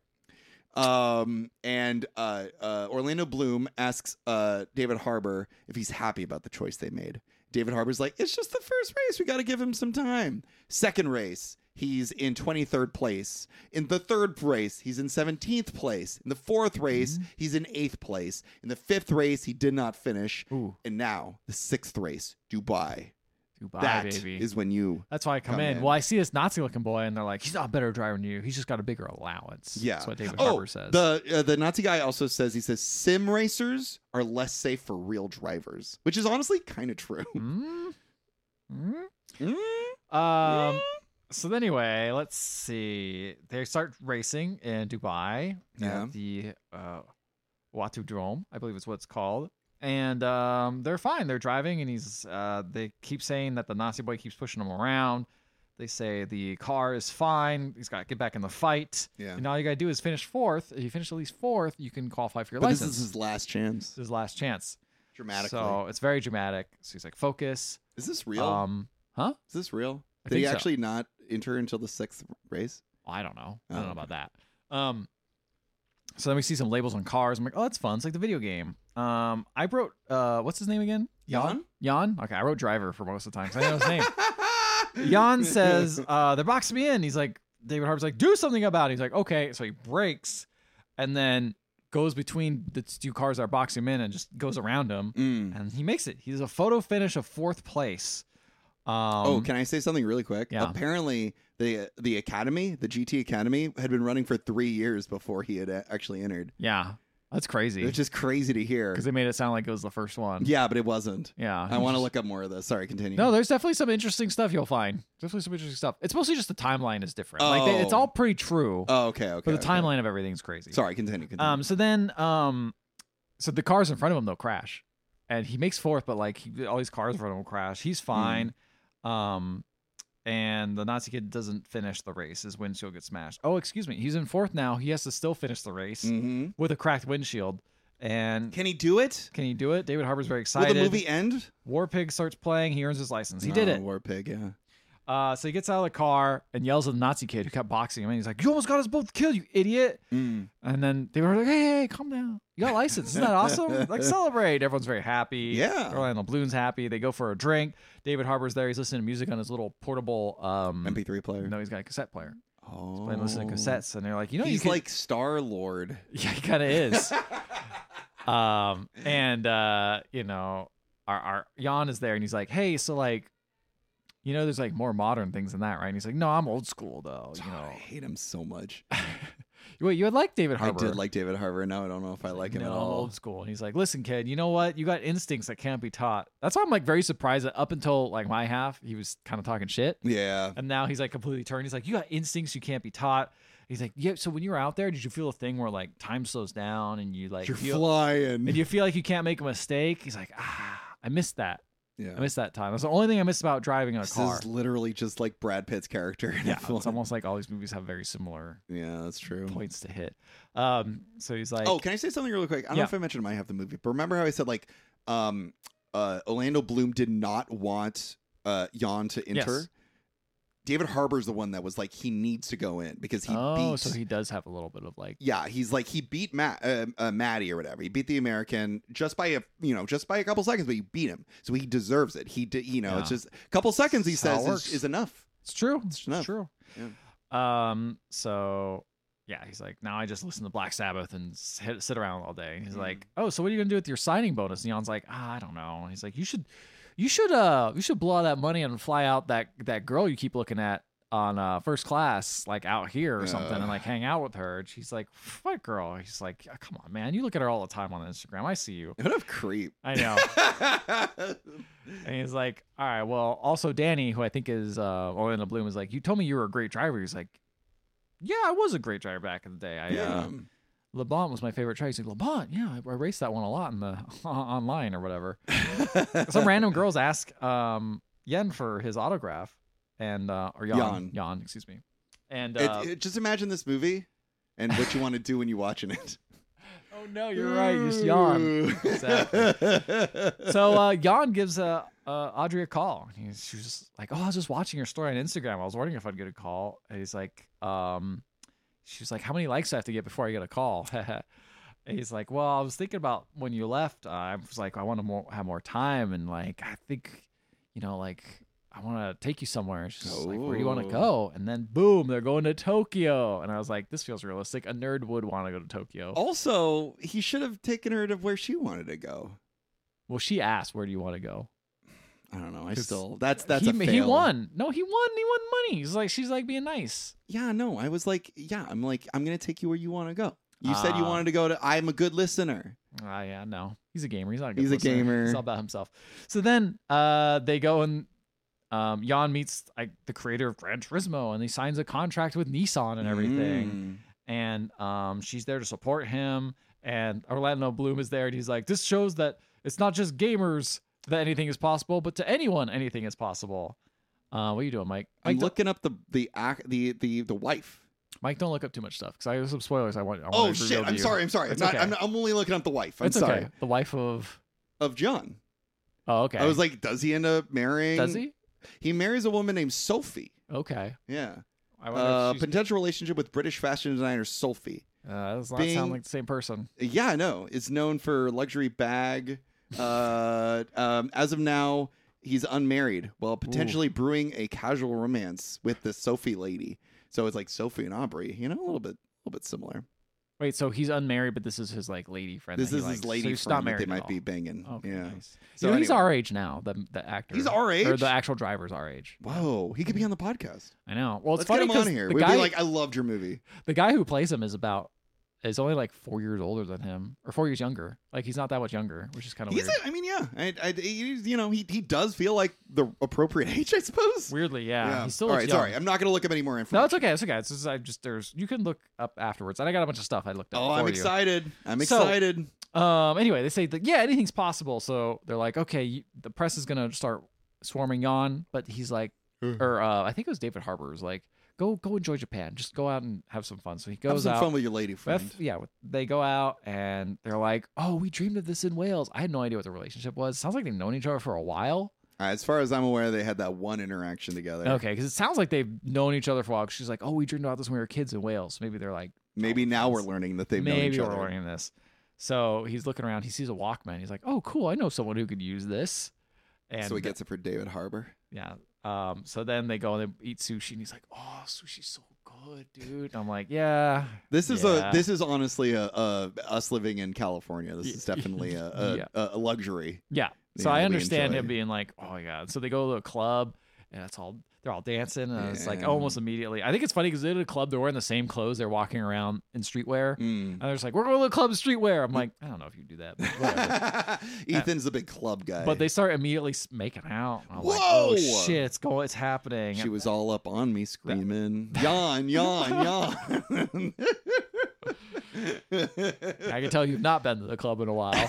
Um, and uh, uh, Orlando Bloom asks uh, David Harbour if he's happy about the choice they made. David Harbour's like, it's just the first race. We got to give him some time. Second race, he's in twenty-third place. In the third race, he's in seventeenth place. In the fourth race, Mm-hmm. he's in eighth place. In the fifth race, he did not finish. Ooh. And now, the sixth race, Dubai. Dubai, That baby. is when you... That's why I come, come in. in. Well, I see this Nazi looking boy, and they're like, he's not a better driver than you. He's just got a bigger allowance. Yeah. That's what David oh, Harbour says. The uh, the Nazi guy also says, he says, sim racers are less safe for real drivers, which is honestly kind of true. Mm? Mm? Mm. Um. So anyway, let's see. They start racing in Dubai Yeah. at the uh, Watudrome, I believe is what it's called. And um, they're fine. They're driving, and he's. Uh, they keep saying that the Nazi boy keeps pushing them around, They say the car is fine. He's got to get back in the fight. Yeah. And all you got to do is finish fourth. If you finish at least fourth, you can qualify for your But license. this is his last chance. This is his last chance. Dramatically. So it's very dramatic. So he's like, focus. Is this real? Um, huh? Is this real? I Did he think so. actually not enter until the sixth race? I don't know. I Oh, don't know about that. Um, so then we see some labels on cars. I'm like, oh, that's fun. It's like the video game. Um, I wrote, uh, what's his name again? Jan? Jan? Okay, I wrote driver for most of the time because I know his name. Jan says, uh, they're boxing me in. He's like, David Harbour's like, do something about it. He's like, okay. So he breaks and then goes between the two cars that are boxing him in and just goes around him. Mm. And he makes it. He does a photo finish of fourth place. Um, oh, can I say something really quick? Yeah. Apparently, the the Academy, the G T Academy, had been running for three years before he had a- actually entered. yeah, that's crazy. It's just crazy to hear. Because they made it sound like it was the first one. Yeah, but it wasn't. Yeah. I he want to just- look up more of this. Sorry, continue. No, there's definitely some interesting stuff you'll find. Definitely some interesting stuff. It's mostly just the timeline is different. Like they, it's Oh. all pretty true, Oh, okay, okay. but the okay. timeline of everything's crazy. Sorry, continue. continue. Um. So then, um, so the cars in front of him they'll crash, and he makes fourth, but like he, all these cars in front of him will crash. He's fine. Um, and the Nazi kid doesn't finish the race. His windshield gets smashed. Oh, excuse me. He's in fourth now. He has to still finish the race hmm with a cracked windshield. And Can he do it? can he do it? David Harbour's very Will excited. the movie end? War Pig starts playing. He earns his license. He did Oh, it. War Pig, yeah. Uh, so he gets out of the car and yells at the Nazi kid who kept boxing him. And he's like, "You almost got us both killed, you idiot!" Mm. And then they were like, "Hey, hey, calm down. You got a license. Isn't that awesome? Like, celebrate." Everyone's very happy. Yeah. Orlando Bloom's happy. They go for a drink. David Harbour's there. He's listening to music on his little portable um, M P three player. No, he's got a cassette player. Oh. Playing listening to cassettes, and they're like, you know, you He's could- like Star Lord. yeah, he kind of is. um, and uh, you know, our our Jan is there, and he's like, "Hey, so like, you know, there's like more modern things than that, right?" And he's like, "No, I'm old school though. You Oh, know, I hate him so much. wait, you would like David I Harbour? did like David Harbour. Now I don't know if I like him no, at I'm all. old school." And he's like, "Listen, kid, you know what? You got instincts that can't be taught." That's why I'm like very surprised that up until like my half, he was kind of talking shit, Yeah. and now he's like completely turned. He's like, "You got instincts you can't be taught." He's like, "Yeah." So when you were out there, did you feel a thing where like time slows down and you like You're feel, flying. and you feel like you can't make a mistake? He's like, "Ah, I missed that. yeah. I missed that time. That's the only thing I miss about driving in a This car." is literally just like Brad Pitt's character. in Yeah, F one. it's almost like all these movies have very similar Yeah, that's true. points to hit. Um, so he's like, Oh, can I say something really quick? I don't Yeah. know if I mentioned in my half the movie, but remember how I said like um uh Orlando Bloom did not want uh Jan to enter? Yes. David Harbour's the one that was like he needs to go in because he oh, beat so he does have a little bit of like, yeah, he's like he beat Matt, uh, uh, Maddie or whatever. He beat the American just by a you know just by a couple seconds, but he beat him, so he deserves it. He did, you know, it's Yeah. just a couple seconds. He That's how it says works. is, is enough. it's true. It's It's, enough. true. Um, so yeah, he's like, now I just listen to Black Sabbath and sit, sit around all day. And he's Mm. like, oh, so what are you gonna do with your signing bonus? And Jan's like, ah, I don't know. And he's like, you should, you should, uh, you should blow all that money and fly out that that girl you keep looking at on uh, first class, like out here or something, Yeah. and like hang out with her. And she's like, what girl? He's like, "Oh, come on, man, you look at her all the time on Instagram. I see you. What a creep. I know." And he's like, all right, well, also Danny, who I think is uh, Orlando Bloom, is like, you told me you were a great driver. He's like, yeah, I was a great driver back in the day. I, yeah. uh, LeBlanc was my favorite track. He's like, LeBlanc, yeah, I, I raced that one a lot in the online or whatever. Some random girls ask um, Yen for his autograph, and uh, or Jan, Jan. Jan, excuse me. And It- uh, it- just imagine this movie and what you want to do when you're watching it. oh no, you're right, you just yawn. Exactly. So uh, Jan gives uh, uh, Audrey a call. He's, she was just like, "Oh, I was just watching your story on Instagram. I was wondering if I'd get a call." And he's like, um, "She's like, how many likes do I have to get before I get a call?" And he's like, "Well, I was thinking about when you left. Uh, I was like, I want to more, have more time, and like, I think, you know, like." I want to take you somewhere. She's just like, where do you want to Oh. go? And then boom, they're going to Tokyo. And I was like, this feels realistic. A nerd would want to go to Tokyo. Also, he should have taken her to where she wanted to go. Well, she asked, where do you want to go? I don't know. I 'Cause still that's that's he, a fail. he won. No, he won. He won money. He's like, she's like being nice. Yeah, no. I was like, yeah. I'm like, I'm gonna take you where you want to go. You said you Ah. wanted to go to. I'm a good listener. Ah, yeah, no, he's a gamer. He's not a good He's a listener. gamer. He's all about himself. So then, uh, they go and um, Jan meets like the creator of Gran Turismo, and he signs a contract with Nissan and everything. Mm. And um, she's there to support him. And Orlando Bloom is there, and he's like, this shows that it's not just gamers that anything is possible, but to anyone anything is possible. Uh, what are you doing, Mike? I'm Mike, don't, looking up the the ac- the the the wife. Mike, don't look up too much stuff because I have some spoilers. I want. I want Oh to shit! reveal to I'm you. sorry. I'm sorry. I'm, It's not, okay. I'm, I'm only looking up the wife. I'm it's sorry. okay. The wife of. Of John. Oh, okay. I was like, does he end up marrying? Does he? He marries a woman named Sophie. Okay. Yeah. I wonder Uh, if she's, potential relationship with British fashion designer Sophie. uh, does not being- sound like the same person. Yeah, I know. Is known for luxury bag. Uh, um, as of now, he's unmarried. Well, potentially brewing a casual romance with this Sophie lady. So it's like Sophie and Aubrey. You know, a little bit, a little bit similar. Wait, so he's unmarried, but this is his like lady friend. This that he is his likes. lady so he's friend not that married they at might all. be banging. Okay, yeah. nice. So you know, he's anyway. our age now. The the actor. He's our Or age? the actual driver's our age. Whoa, he could be on the podcast. I know. Well, it's Let's funny get him on 'cause here. the We'd guy, be like, I loved your movie. the guy who plays him is about is only like four years older than him, or four years younger. Like he's not that much younger, which is kind of He's, weird. a, I mean, yeah, I, I, he- you know, he he does feel like the appropriate age, I suppose. Weirdly, yeah. He still All looks right, young. sorry, I'm not gonna look up any more No, information. it's okay. It's okay. It's just I just there's you can look up afterwards, and I got a bunch of stuff I looked up. Oh, for I'm you. excited. I'm So- excited. Um. Anyway, they say that yeah, anything's possible. So they're like, okay, you, the press is gonna start swarming Jan, but he's like, or uh, I think it was David Harbour was like, go go enjoy Japan, just go out and have some fun. So he Have goes some out. fun with your lady friend. Beth, yeah, with- they go out and they're like, oh, we dreamed of this in Wales. I had no idea what the relationship was. Sounds like they've known each other for a while. Uh, as far as I'm aware, they had that one interaction together. Okay, because it sounds like they've known each other for a while. She's like, oh, we dreamed about this when we were kids in Wales. Maybe they're like, Maybe now we're friends. learning that they've known maybe each we're other. learning this. So he's looking around. He sees a Walkman. He's like, oh, cool. I know someone who could use this. And So he gets it for David Harbour. yeah. Um. So then they go and they eat sushi, and he's like, oh, sushi's so good, dude. And I'm like, yeah. This is yeah. a this is honestly a, a us living in California. This is definitely a a, Yeah. a, a luxury. Yeah. So Yeah, I we understand enjoy. him being like, oh my god. So they go to a club and it's all they're all dancing and it's like Yeah. almost immediately. I think it's funny because they're at a club, they're wearing the same clothes, they're walking around in streetwear. Mm. And they're just like, we're going to the club in streetwear. I'm like, I don't know if you do that, but whatever. Ethan's a big club guy. But they start immediately s- making out. I'm like, oh Whoa! shit, it's going, it's happening. She was all up on me screaming, yawn, yawn, yawn. I can tell you've not been to the club in a while.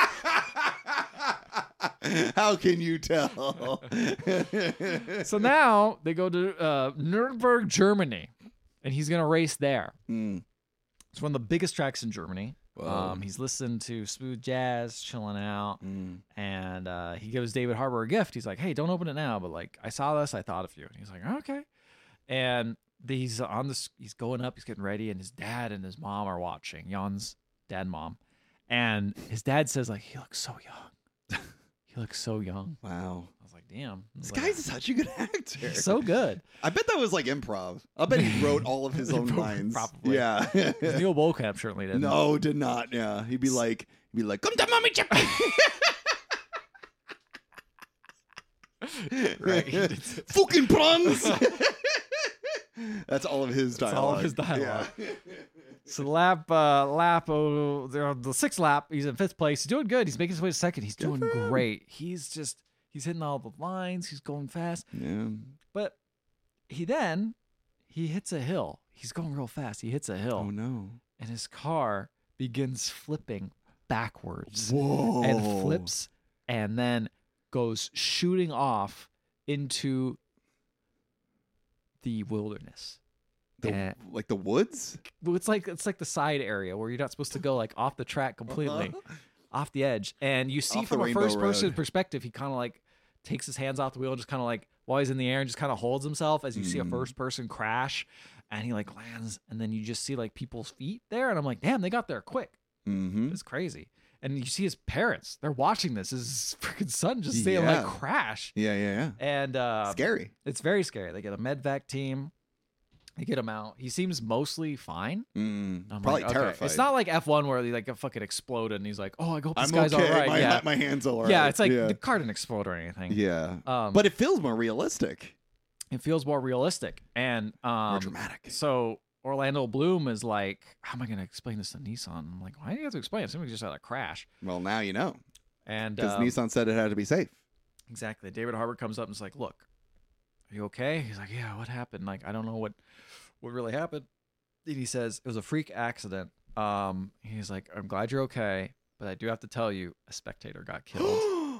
How can you tell? So now they go to uh, Nuremberg, Germany, and he's gonna race there. Mm. It's one of the biggest tracks in Germany. Whoa. Um, he's listening to smooth jazz, chilling out, Mm. and uh, he gives David Harbour a gift. He's like, "Hey, don't open it now, but like, I saw this, I thought of you." And he's like, "Okay." And he's on this. He's going up. He's getting ready, and his dad and his mom are watching. Jan's dad, and mom, and his dad says like, "He looks so young. He looks so young." Wow. I was like, "Damn, This Like, guy's such a good actor. he's so good." I bet that was like improv. I bet he wrote all of his own Probably. lines. Probably. Yeah. 'Cause Neil Blomkamp certainly didn't. No, did not. Yeah. He'd be like, he'd be like, come to mommy Chippy. Right. Fucking prawns. That's all of his That's dialogue. all of his dialogue. Yeah. So lap, uh, lap, oh, they're on the sixth lap. He's in fifth place. He's doing good. He's making his way to second. He's doing for him. great. He's just, he's hitting all the lines. He's going fast. Yeah. But he then, he hits a hill. He's going real fast. He hits a hill. Oh no. And his car begins flipping backwards. Whoa. And flips and then goes shooting off into the wilderness. The, And- like the woods? Well, it's like it's like the side area where you're not supposed to go like off the track completely, Uh-huh. off the edge. And you see Off the from a Rainbow first person Road. perspective, he kind of like takes his hands off the wheel and just kind of like while he's in the air and just kind of holds himself as you see a Mm. first person crash, and he like lands, and then you just see like people's feet there, and I'm like, damn, they got there quick. Mm-hmm. It's crazy. And you see his parents; they're watching this. His freaking son just see him Yeah. like crash, Yeah, yeah, yeah. and uh, Scary. it's very scary. They get a medvac team. They get him out. He seems mostly fine. Mm. I'm Probably like, okay. terrified. It's not like F one where he like fucking exploded and he's like, oh, I hope this I'm guy's okay. all right. My, yeah. my, my hand's all right. yeah, it's like yeah. the car didn't explode or anything. yeah. Um, But it feels more realistic. it feels more realistic. And um, More dramatic. So Orlando Bloom is like, how am I going to explain this to Nissan? I'm like, why do you have to explain it? Somebody just had a crash. Well, now you know. And Because um, Nissan said it had to be safe. exactly. David Harbour comes up and is like, look, are you okay? He's like, yeah, what happened? Like, I don't know what what really happened. And he says, it was a freak accident. Um, he's like, I'm glad you're okay, but I do have to tell you, a spectator got killed.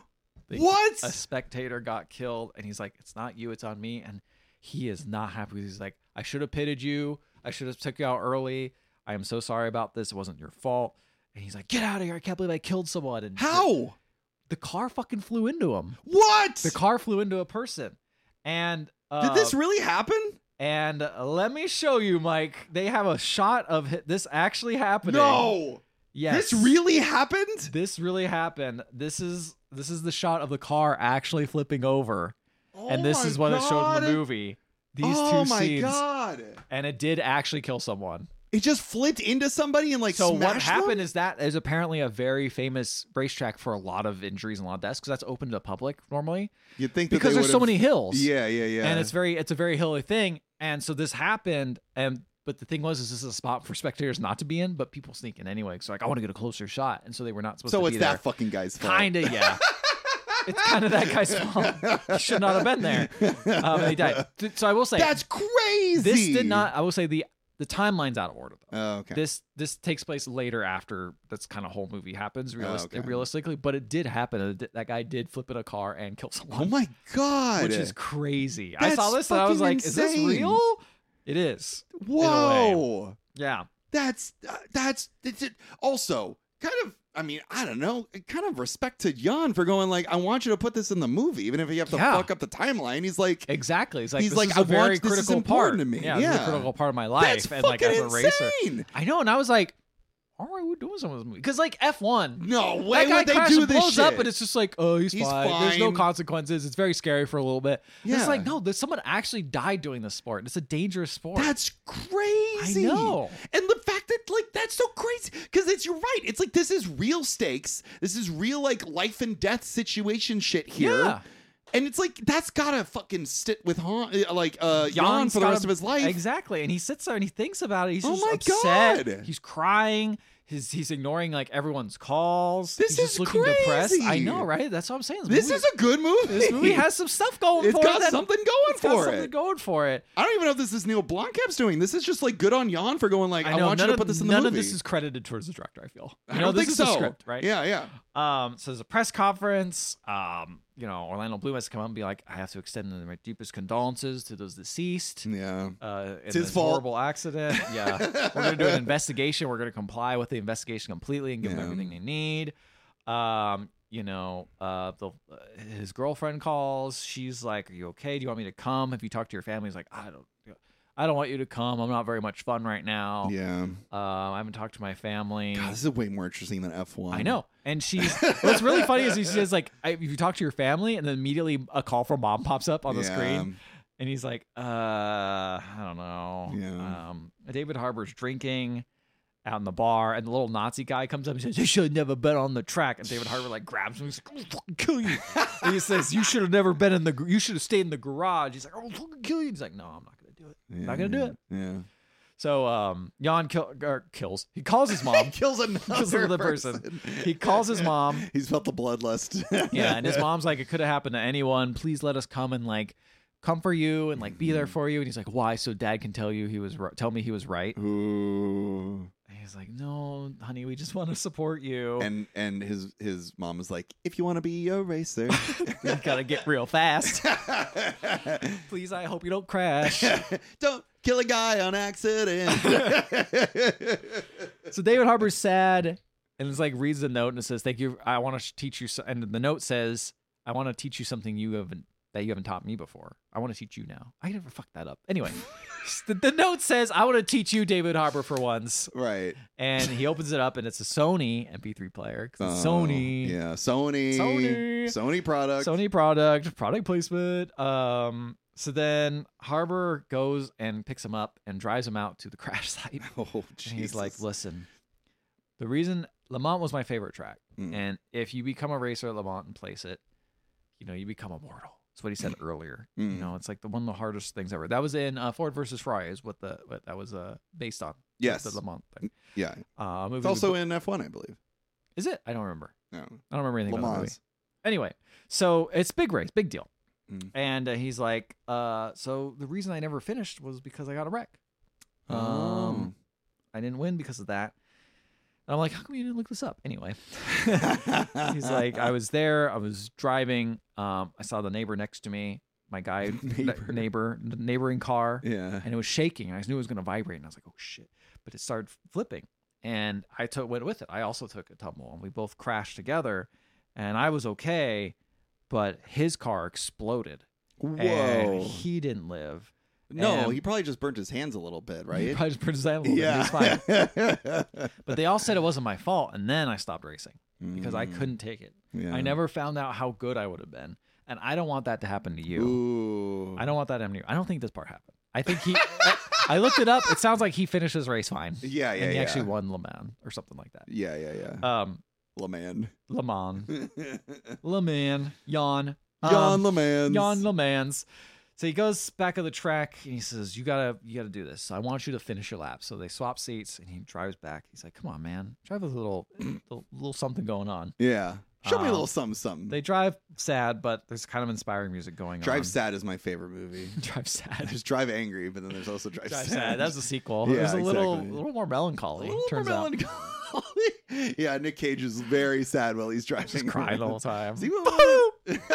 The- What? A spectator got killed, and he's like, "It's not you, it's on me." And he is not happy. He's like, "I should have pitted you. I should have took you out early. I am so sorry about this. It wasn't your fault." And he's like, "Get out of here! I can't believe I killed someone." And How? The, the car fucking flew into him. What? The car flew into a person, and uh, Did this really happen? And uh, let me show you, Mike. They have a shot of hi- this actually happening. No. Yes. This really happened? This really happened. This is this is the shot of the car actually flipping over, Oh and this my is what it showed in the God. movie. These oh two my scenes, God. and it did actually kill someone. It just flipped into somebody and like So what smashed happened them? is that is apparently a very famous racetrack for a lot of injuries and a lot of deaths because that's open to the public normally You'd think that because they there's so would've- many hills. Yeah, yeah, yeah. And it's very it's a very hilly thing. And so this happened, and but the thing was, is this is a spot for spectators not to be in, but people sneak in anyway. So like, I want to get a closer shot, and so they were not supposed so to it's be that there. fucking guy's fault. Kinda, yeah. It's kind of that guy's fault. He should not have been there. Um, and he died. Th- So I will say That's crazy. this did not. I will say the the timeline's out of order though. Oh, okay. This this takes place later after that's kind of whole movie happens realis- okay. realistically, but it did happen. It did- That guy did flip in a car and kill someone. Oh my God. Which is crazy. I That's saw this and I was fucking like, "Is this insane. real?" It is. in a way. Whoa. Yeah. That's uh, that's it's it. Also, kind of. I mean, I don't know. Kind of respect to Jan for going like, I want you to put this in the movie, even if you have to Yeah. fuck up the timeline. He's like, Exactly. It's like He's this like, is I a very want- this is critical part important to me. Yeah, this is a Yeah. critical part of my life. that's and fucking like as a racer, insane. I know. And I was like, "All right, we're doing some of this movie." Because like F one, No way that guy would they crashes do and this blows shit. up, and it's just like, "Oh, he's, He's fine. There's no fine. consequences." It's very scary for a little bit. Yeah. It's like, no, there's someone actually died doing this sport. It's a dangerous sport. That's crazy. I know. And the fact that like that's so crazy because it's you're right. It's like this is real stakes. This is real like life and death situation shit here. Yeah. And it's like that's gotta fucking sit with Han, uh, like uh, Jan Jan's for the gotta- rest of his life. Exactly. And he sits there and he thinks about it. He's Oh just my upset. God. He's crying. He's he's ignoring like everyone's calls. This he's just is looking depressed. I crazy. know, right? That's what I'm saying. This movie, is a good movie. this movie has some stuff going It's for got it. that- something going it's got for something it. going for it. I don't even know if this is Neil Blomkamp's doing. This is just like good on Jan for going like, I, I know want none you to of, put this in the none movie. of this is credited towards the director. I feel. You I know, don't this think is so. the script, right? Yeah, yeah. Um. So there's a press conference. Um. You know, Orlando Bloom has to come up and be like, "I have to extend my deepest condolences to those deceased." Yeah. Uh, in his this fault. horrible accident. Yeah, we're gonna do an investigation. We're gonna comply with the investigation completely and give them Yeah. everything they need. Um, you know, uh, the uh, his girlfriend calls. She's like, "Are you okay? Do you want me to come? Have you talked to your family?" He's like, "I don't, I don't want you to come. I'm not very much fun right now. Yeah. Uh, I haven't talked to my family." God, this is way more interesting than F one. I know. And she's what's really funny is he says like, I, "If you talk to your family," and then immediately a call from mom pops up on the Yeah. screen. And he's like, uh, I don't know. Yeah. Um, David Harbour's drinking out in the bar, and the little Nazi guy comes up and says, "You should have never been on the track." And David Harbour like grabs him. He's like, "I'll fucking kill you." And he says, "You should have never been in the. gr- You should have stayed in the garage." He's like, "I'll fucking kill you." He's like, "No, I'm not gonna do it. I'm not gonna do it." Yeah. So um, Jan kill, or kills. He calls his mom. Kills another, Kills another person. He calls his mom. He's felt the bloodlust. Yeah, and his mom's like, "It could have happened to anyone. Please let us come and like comfort you and like be there for you." And he's like, "Why? So Dad can tell you he was ri- tell me he was right." Ooh. And he's like, "No, honey, we just want to support you." And and his his mom is like, if you want to be a racer, You gotta get real fast. Please, I hope you don't crash. don't kill a guy on accident. So David Harbour's sad, and it's like reads the note and it says, "Thank you. I want to teach you." So-, and the note says, "I want to teach you something you haven't that you haven't taught me before. I want to teach you now." I never fucked that up. Anyway, the, the note says, "I want to teach you, David Harbour, for once." Right. And he opens it up, and it's a Sony M P three player. 'Cause it's Oh, Sony. Yeah. Sony. Sony. Sony product. Sony product, product placement. Um, so then Harbour goes and picks him up and drives him out to the crash site. Oh, And he's like, Jesus. "Listen, the reason Le Mans was my favorite track, Mm. and if you become a racer at Le Mans and place it, you know, you become immortal." That's what he said earlier. You Mm. know, it's like the one of the hardest things ever. That was in uh, Ford versus Ferrari, is what the what that was uh, based on. Yes. the Le Mans thing. Yeah. Uh, movie It's also we- in F one, I believe. is it? I don't remember. No. I don't remember anything Le about the movie. Mans. Anyway, so it's big race, big deal. Mm. And uh, he's like, uh, so the reason I never finished was because I got a wreck. Um, Oh. I didn't win because of that. And I'm like, how come you didn't look this up? Anyway, he's like, I was there. I was driving. Um, I saw the neighbor next to me, my guy, Neighbor. neighbor, the neighboring car. Yeah. And it was shaking. I knew it was going to vibrate. And I was like, oh, shit. But it started flipping. And I took went with it. I also took a tumble. And we both crashed together. And I was okay. But his car exploded. Whoa. And he didn't live. No, And he probably just burnt his hands a little bit, he right? probably just burned his hand a little bit. He was fine. Yeah. But they all said it wasn't my fault. And then I stopped racing because I Mm. couldn't take it. Yeah. I never found out how good I would have been. And I don't want that to happen to you. Ooh. I don't want that to happen to you. I don't think this part happened. I think he, I, I looked it up. It sounds like he finished his race fine. Yeah, yeah, And he yeah. actually won Le Mans or something like that. Yeah, yeah, yeah. Um, Le Man. Le Mans. Le Mans. Jan. Jan Um, Le Mans. Jan Le Mans. So he goes back of the track and he says, "You gotta, you gotta do this. So I want you to finish your lap." So they swap seats and he drives back. He's like, "Come on, man, drive with a little, little, little something going on." Yeah. Show me a Um, little something, something. They drive sad, but there's kind of inspiring music going Drive on. Sad is my favorite movie. Drive sad. There's Drive Angry, but then there's also Drive, Drive Sad. sad. That's a sequel. Yeah, There's a little, exactly. a little more melancholy. A little turns more out, melancholy. Yeah, Nick Cage is very sad while he's driving. just crying the whole time. See what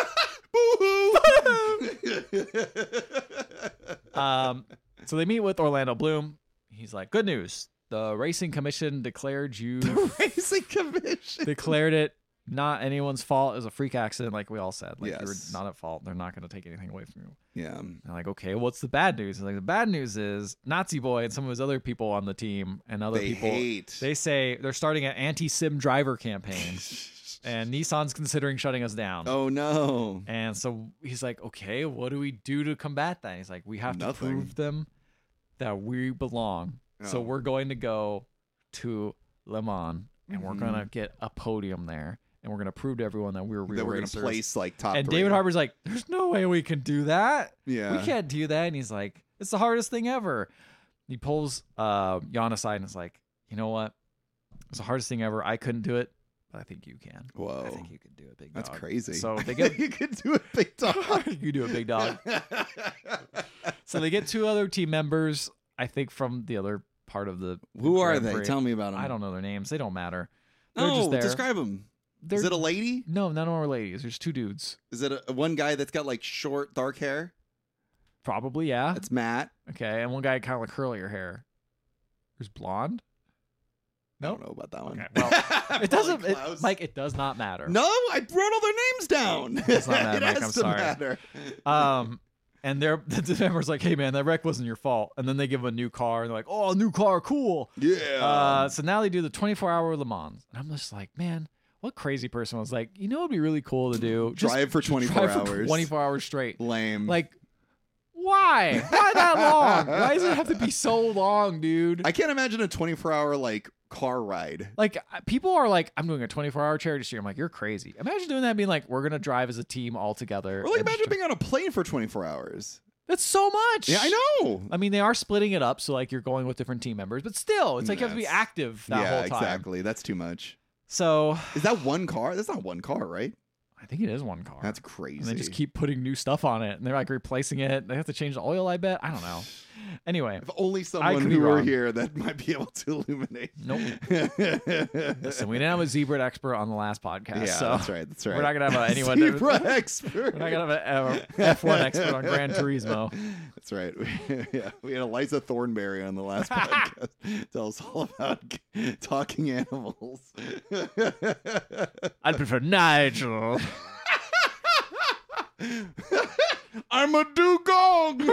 Boo-hoo! Um, so they meet with Orlando Bloom. He's like, "Good news. The racing commission declared you Racing Commission. declared it not anyone's fault. It was a freak accident, like we all said. Like you're Yes. not at fault. They're not going to take anything away from you." Yeah. They're like, "Okay, what's the bad news?" He's like, the bad news is Nazi Boy and some of his other people on the team and other They people. hate. They say they're starting an anti-sim driver campaign, and Nissan's considering shutting us down. Oh no. And so he's like, "Okay, what do we do to combat that?" He's like, "We have to Nothing. prove them that we belong. So Oh. we're going to go to Le Mans, and we're Mhm. gonna get a podium there, and we're gonna prove to everyone that we're real That we're racers." gonna place like top. and three. David Harbour's like, "There's no way we can do that. Yeah. We can't do that." And he's like, "It's the hardest thing ever." He pulls uh, Jan aside and is like, "You know what? It's the hardest thing ever. I couldn't do it, but I think you can. Whoa. I think you can do it, big dog." That's crazy. So they get you could do it, big dog. you do it, big dog. So they get two other team members, I think, from the other part of the. Who are Grand they? Prix. Tell me about them. I don't know their names. They don't matter. They're No, just there. describe them. They're, Is it a lady? no, none of them are ladies. There's two dudes. Is it a, one guy that's got like short, dark hair? Probably, yeah. That's Matt. Okay, and one guy kind of like curlier hair. Who's blonde? I don't know about that one. Okay, well, Probably it doesn't, it, Klaus. Mike. It does not matter. No, I wrote all their names down. It's not Matt, it Mike, has I'm to sorry. matter. Um, and they're the member's like, "Hey, man, that wreck wasn't your fault." And then they give him a new car, and they're like, "Oh, a new car, cool." Yeah. Uh, so now they do the twenty-four hour Le Mans, and I'm just like, man, what crazy person was like, you know, it'd be really cool to do just Drive for twenty-four drive for hours. twenty-four hours straight. Lame. Like, why? Why that long? Why does it have to be so long, dude? I can't imagine a twenty-four hour like car ride. Like, uh, people are like, "I'm doing a twenty-four hour charity stream." I'm like, you're crazy. Imagine doing that, and being like, we're gonna drive as a team all together. Or like and imagine just- being on a plane for twenty-four hours. That's so much. Yeah, I know. I mean, they are splitting it up, so like you're going with different team members, but still, it's like you have to be That's- active that yeah, whole time. exactly. That's too much. So Is that one car? That's not one car, right? I think it is one car. That's crazy. And they just keep putting new stuff on it, and they're like replacing it. They have to change the oil, I bet. I don't know. Anyway, If only I someone could be who were wrong. here that might be able to illuminate. nope. Listen, we didn't have a zebra expert on the last podcast, Yeah, so that's right. That's right. we're not gonna have a, anyone. to- Zebra expert. we're not gonna have a, a F one expert on Gran Turismo. That's right. We, yeah, we had Eliza Thornberry on the last podcast. Tell us all about talking animals. I'd prefer Nigel. I'm a dugong.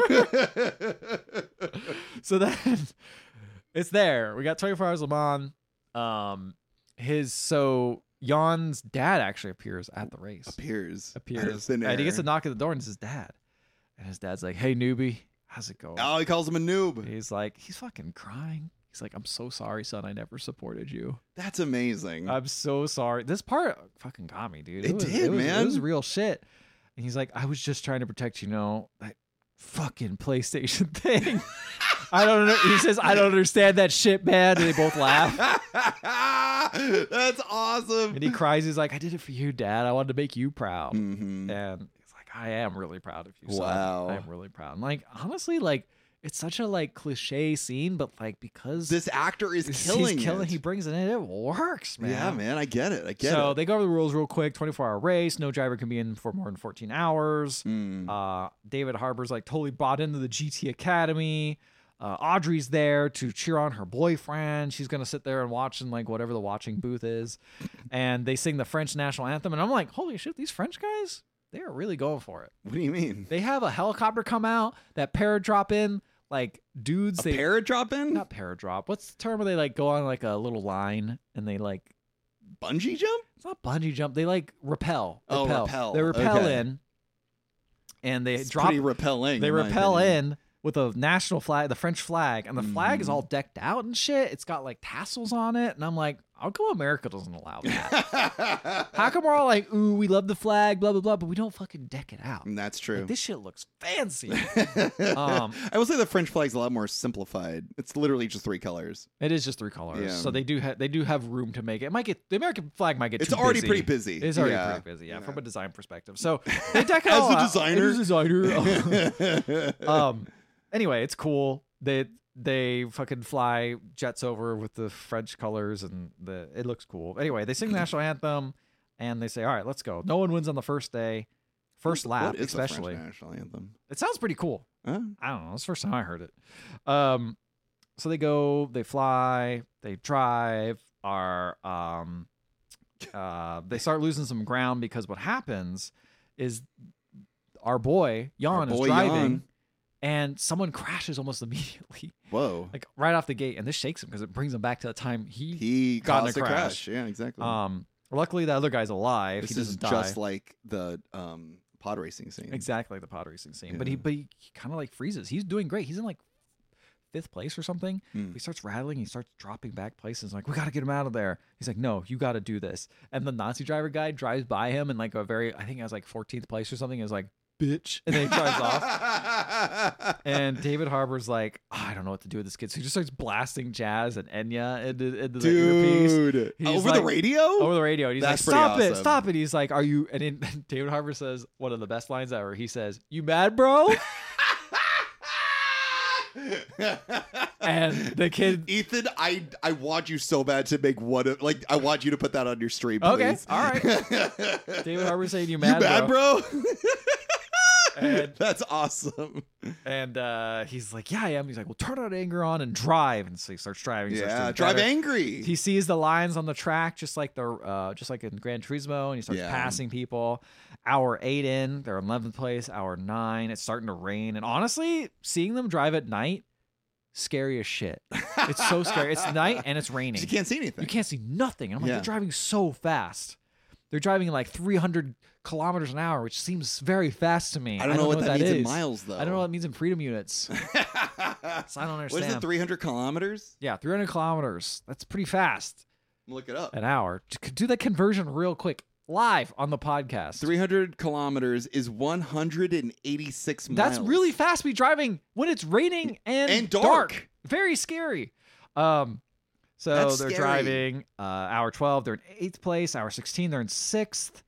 So then it's there. We got twenty-four hours Le Mans. Um, his so Jan's dad actually appears at the race. Appears. appears. Out of thin And he gets a air. knock at the door, and it's his dad. And his dad's like, "Hey, newbie, how's it going?" Oh, he calls him a noob. He's like, he's fucking crying. He's like, "I'm so sorry, son. I never supported you. That's amazing. I'm so sorry." This part fucking got me, dude. It was, did, was, man. It was real shit. And he's like, "I was just trying to protect you, know, that fucking PlayStation thing." I don't know. He says, "I don't understand that shit, man." And they both laugh. That's awesome. And he cries. He's like, "I did it for you, Dad. I wanted to make you proud." Mhm. And he's like, "I am really proud of you, son. Wow. I am really proud." And like, honestly, like, it's such a like cliche scene, but like because This actor is he's killing killing, it. he brings it in. It works, man. Yeah, man, I get it. I get so it. they go over the rules real quick. twenty-four hour race. No driver can be in for more than fourteen hours. Mm. Uh, David Harbour's like totally bought into the G T Academy. Uh, Audrey's there to cheer on her boyfriend. She's gonna sit there and watch in like whatever the watching booth is, and they sing the French national anthem. And I'm like, holy shit, these French guys, they are really going for it. What do you mean? They have a helicopter come out, that paradrop in, like dudes. A they paradrop in? not paradrop. What's the term where they like go on like a little line and they like Bungee jump? it's not bungee jump. They like repel. Oh, repel. repel. They repel Okay. in, and they It's drop. pretty repelling. They in my repel opinion. in with a national flag, the French flag, and the flag is Mhm. all decked out and shit. It's got like tassels on it, and I'm like, how come America doesn't allow that? How come we're all like, ooh, we love the flag, blah blah blah, but we don't fucking deck it out? That's true. Like, this shit looks fancy. um, I will say the French flag's a lot more simplified. It's literally just three colors. it is just three colors, Yeah. so they do have they do have room to make it. It might get the American flag might get It's too already busy. pretty busy. It's already Yeah. pretty busy, yeah, Yeah. from a design perspective. So they deck it As all a out. designer? As a designer. um. Anyway, it's cool. They they fucking fly jets over with the French colors, and the it looks cool. Anyway, they sing the national anthem, and they say, "All right, let's go." No one wins on the first day, first lap, What is the French especially. national anthem? It sounds pretty cool. Huh? I don't know. It's the first time I heard it. Um, so they go, they fly, they drive. Are um, uh, they start losing some ground because what happens is our boy Jan Our is boy driving, Jan. and someone crashes almost immediately, Whoa. like right off the gate, and this shakes him because it brings him back to the time he. He got in caused a a crash. crash. Yeah, exactly. um, luckily the other guy's alive. this he is doesn't die. just like the um, pod racing scene. Exactly like the pod racing scene, but he Yeah. but he, he kind of like freezes. He's doing great. He's in like fifth place or something. Mm. He starts rattling. He starts dropping back places. Like, we got to get him out of there. He's like, no, you got to do this. And the Nazi driver guy drives by him in like a very, I think he has like fourteenth place or something. Is like, bitch, and then he drives off. And David Harbour's like, oh, I don't know what to do with this kid. So he just starts blasting jazz and Enya into, into the earpiece. Dude, He's over like- the radio? Over the radio. And he's That's like, pretty stop it, awesome. stop it. He's like, are you, and then David Harbour says one of the best lines ever. He says, you mad, bro? And the kid, Ethan, I I want you so bad to make one of like I want you to put that on your stream, please. Okay, all right. David Harbour saying, you You mad, mad, bro? bro? And- That's awesome. And uh, he's like, yeah, I am. He's like, well, turn that anger on and drive. And so he starts driving. He starts Yeah, doing drive better. angry. He sees the lines on the track, just like the uh, just like in Gran Turismo, and he starts Yeah. passing people. Hour eight in, they're in eleventh place. Hour nine, it's starting to rain. And honestly, seeing them drive at night, scary as shit. It's so scary. It's night and it's raining. You can't see anything. You can't see nothing. And I'm like, Yeah. they're driving so fast. They're driving like three hundred kilometers an hour, which seems very fast to me. I don't know what that means in is. miles, though. I don't know what it means in freedom units. So I don't What understand. is it, three hundred kilometers? Yeah, three hundred kilometers. That's pretty fast. Look it up. An hour. J- Do that conversion real quick, live on the podcast. three hundred kilometers is one hundred eighty-six miles. That's really fast to be driving when it's raining and, And dark. Very scary. Um, so That's they're scary. driving. Uh, hour twelve, they're in eighth place. Hour sixteen, they're in sixth.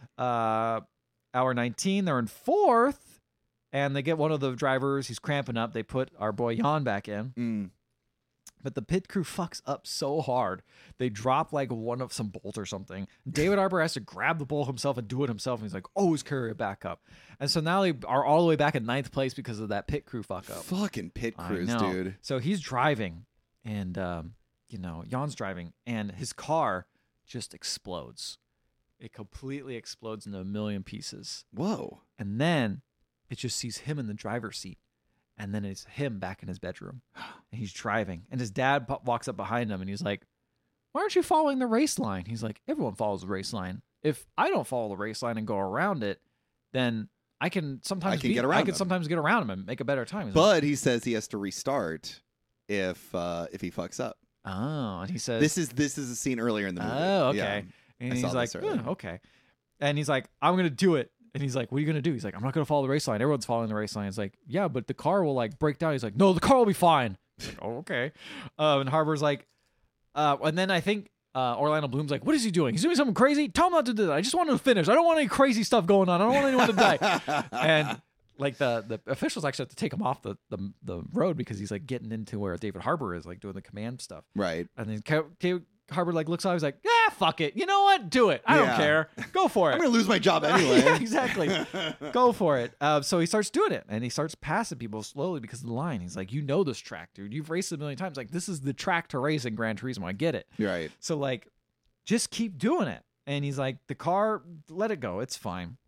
Uh, hour nineteen, they're in fourth. And they get one of the drivers. He's cramping up. They put our boy Jan back in. Mm. But the pit crew fucks up so hard. They drop like one of some bolt or something. David Harbour has to grab the bolt himself and do it himself. And he's like, always carry it back up. And so now they are all the way back in ninth place because of that pit crew fuck up. Fucking pit I crews, know. dude. So he's driving, and um, you know, Jan's driving, and his car just explodes. It completely explodes into a million pieces. Whoa. And then it just sees him in the driver's seat. And then it's him back in his bedroom. And he's driving. And his dad po- walks up behind him and he's like, why aren't you following the race line? He's like, everyone follows the race line. If I don't follow the race line and go around it, then I can sometimes I can beat- get around I can him." sometimes get around him and make a better time. He's like, But he says he has to restart if uh if he fucks up. oh, and he says, This is this is a scene earlier in the movie. oh, okay. Yeah. And I he's saw like, this earlier. "Oh, okay. And he's like, I'm going to do it. And he's like, what are you going to do? He's like, I'm not going to follow the race line. Everyone's following the race line. He's like, yeah, but the car will like break down. He's like, no, the car will be fine. Like, oh, okay. Um, and Harbour's like, uh, and then I think uh, Orlando Bloom's like, what is he doing? He's doing something crazy? Tell him not to do that. I just want him to finish. I don't want any crazy stuff going on. I don't want anyone to die. And like the the officials actually have to take him off the, the the road because he's like getting into where David Harbour is, like doing the command stuff. Right. And then Ca- Ca- Harbour like looks out, he's like, yeah, fuck it. You know what? Do it. I Yeah. don't care. Go for it. I'm gonna lose my job anyway. Yeah, exactly. Go for it. Uh, so he starts doing it, and he starts passing people slowly because of the line. He's like, you know this track, dude. You've raced it a million times. Like, this is the track to race in Gran Turismo. I get it. Right. So, like, just keep doing it. And he's like, the car, let it go. It's fine.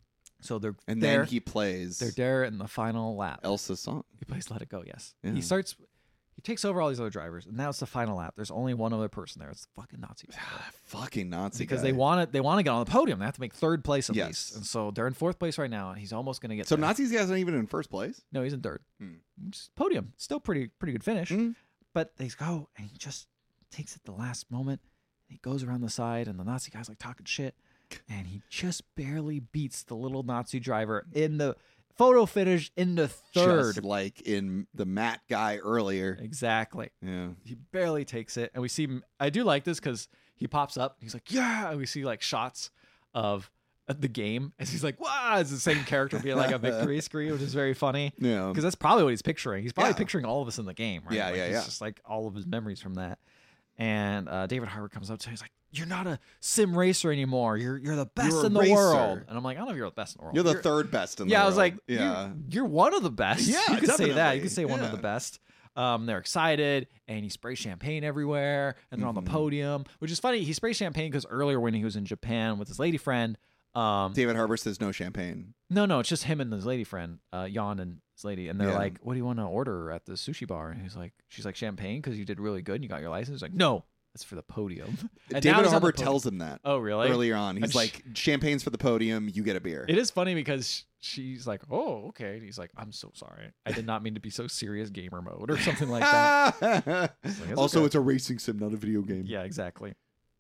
So they're And there. then he plays They're there in the final lap. Elsa's song. He plays Let It Go, yes. Yeah. He starts, he takes over all these other drivers, and now it's the final lap. There's only one other person there. It's the fucking Nazis. Fucking Nazi Because guy. they want it, they want to get on the podium. They have to make third place at Yes. least. And so they're in fourth place right now, and he's almost going to get So there. Nazi's guy's not even in first place. No, he's in third. Hmm. Just podium. Still pretty pretty good finish. Mm. But they go, and he just takes it the last moment. And he goes around the side, and the Nazi guy's like talking shit. And he just barely beats the little Nazi driver in the photo finish in the third. Just like in the Matt guy earlier. Exactly. Yeah. He barely takes it. And we see him. I do like this because he pops up. And he's like, yeah. And we see like shots of the game as he's like, wow. It's the same character being like a victory screen, which is very funny. Yeah. Because that's probably what he's picturing. He's probably Yeah. picturing all of us in the game, right? Yeah, Like, yeah, it's yeah. just like all of his memories from that. And uh, David Harbour comes up to him. He's like, "You're not a sim racer anymore. You're you're the best You're a in the racer. world." And I'm like, "I don't know if you're the best in the world. You're the third best in the yeah." world. I was like, yeah. "You're, you're one of the best." Yeah, you could say that. definitely. You could say one of Yeah. the best. Um, they're excited, and he sprays champagne everywhere, and they're on the Mhm. podium, which is funny. He sprays champagne because earlier when he was in Japan with his lady friend, um, David Harbour says no champagne. no, no, it's just him and his lady friend, uh, Jan and his lady, and they're Yeah. like, "What do you want to order at the sushi bar?" And he's like, "She's like champagne because you did really good and you got your license." He's like, "No, that's for the podium." And now David he's on the Harbour podium. tells him that "Oh, really?" earlier on. He's And like, champagne's for the podium. You get a beer. It is funny because sh- she's like, "Oh, okay." And he's like, "I'm so sorry. I did not mean to be so serious gamer mode or something like that." It's like, "It's also, okay." it's a racing sim, not a video game. Yeah, exactly.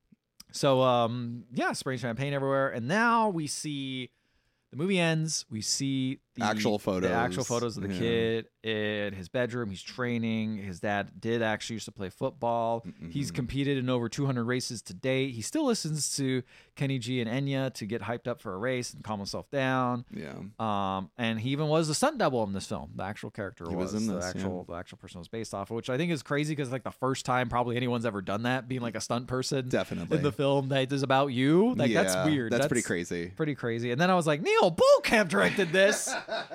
So, um, yeah, spraying champagne everywhere, and now we see the movie ends. We see the Actual the actual photos. photos of the Yeah. kid in his bedroom. He's training. His dad did actually used to play football. He's Mhm. competed in over two hundred races to date. He still listens to Kenny G and Enya to get hyped up for a race and calm himself down. Yeah. Um, and he even was the stunt double in this film. The actual character He was in the this, yeah. actual the actual person was based off of, which I think is crazy because like the first time probably anyone's ever done that, being like a stunt person Definitely. in the film that is about you. Like Yeah, that's weird. That's, pretty crazy. Pretty crazy. And then I was like, Neil Blomkamp directed this.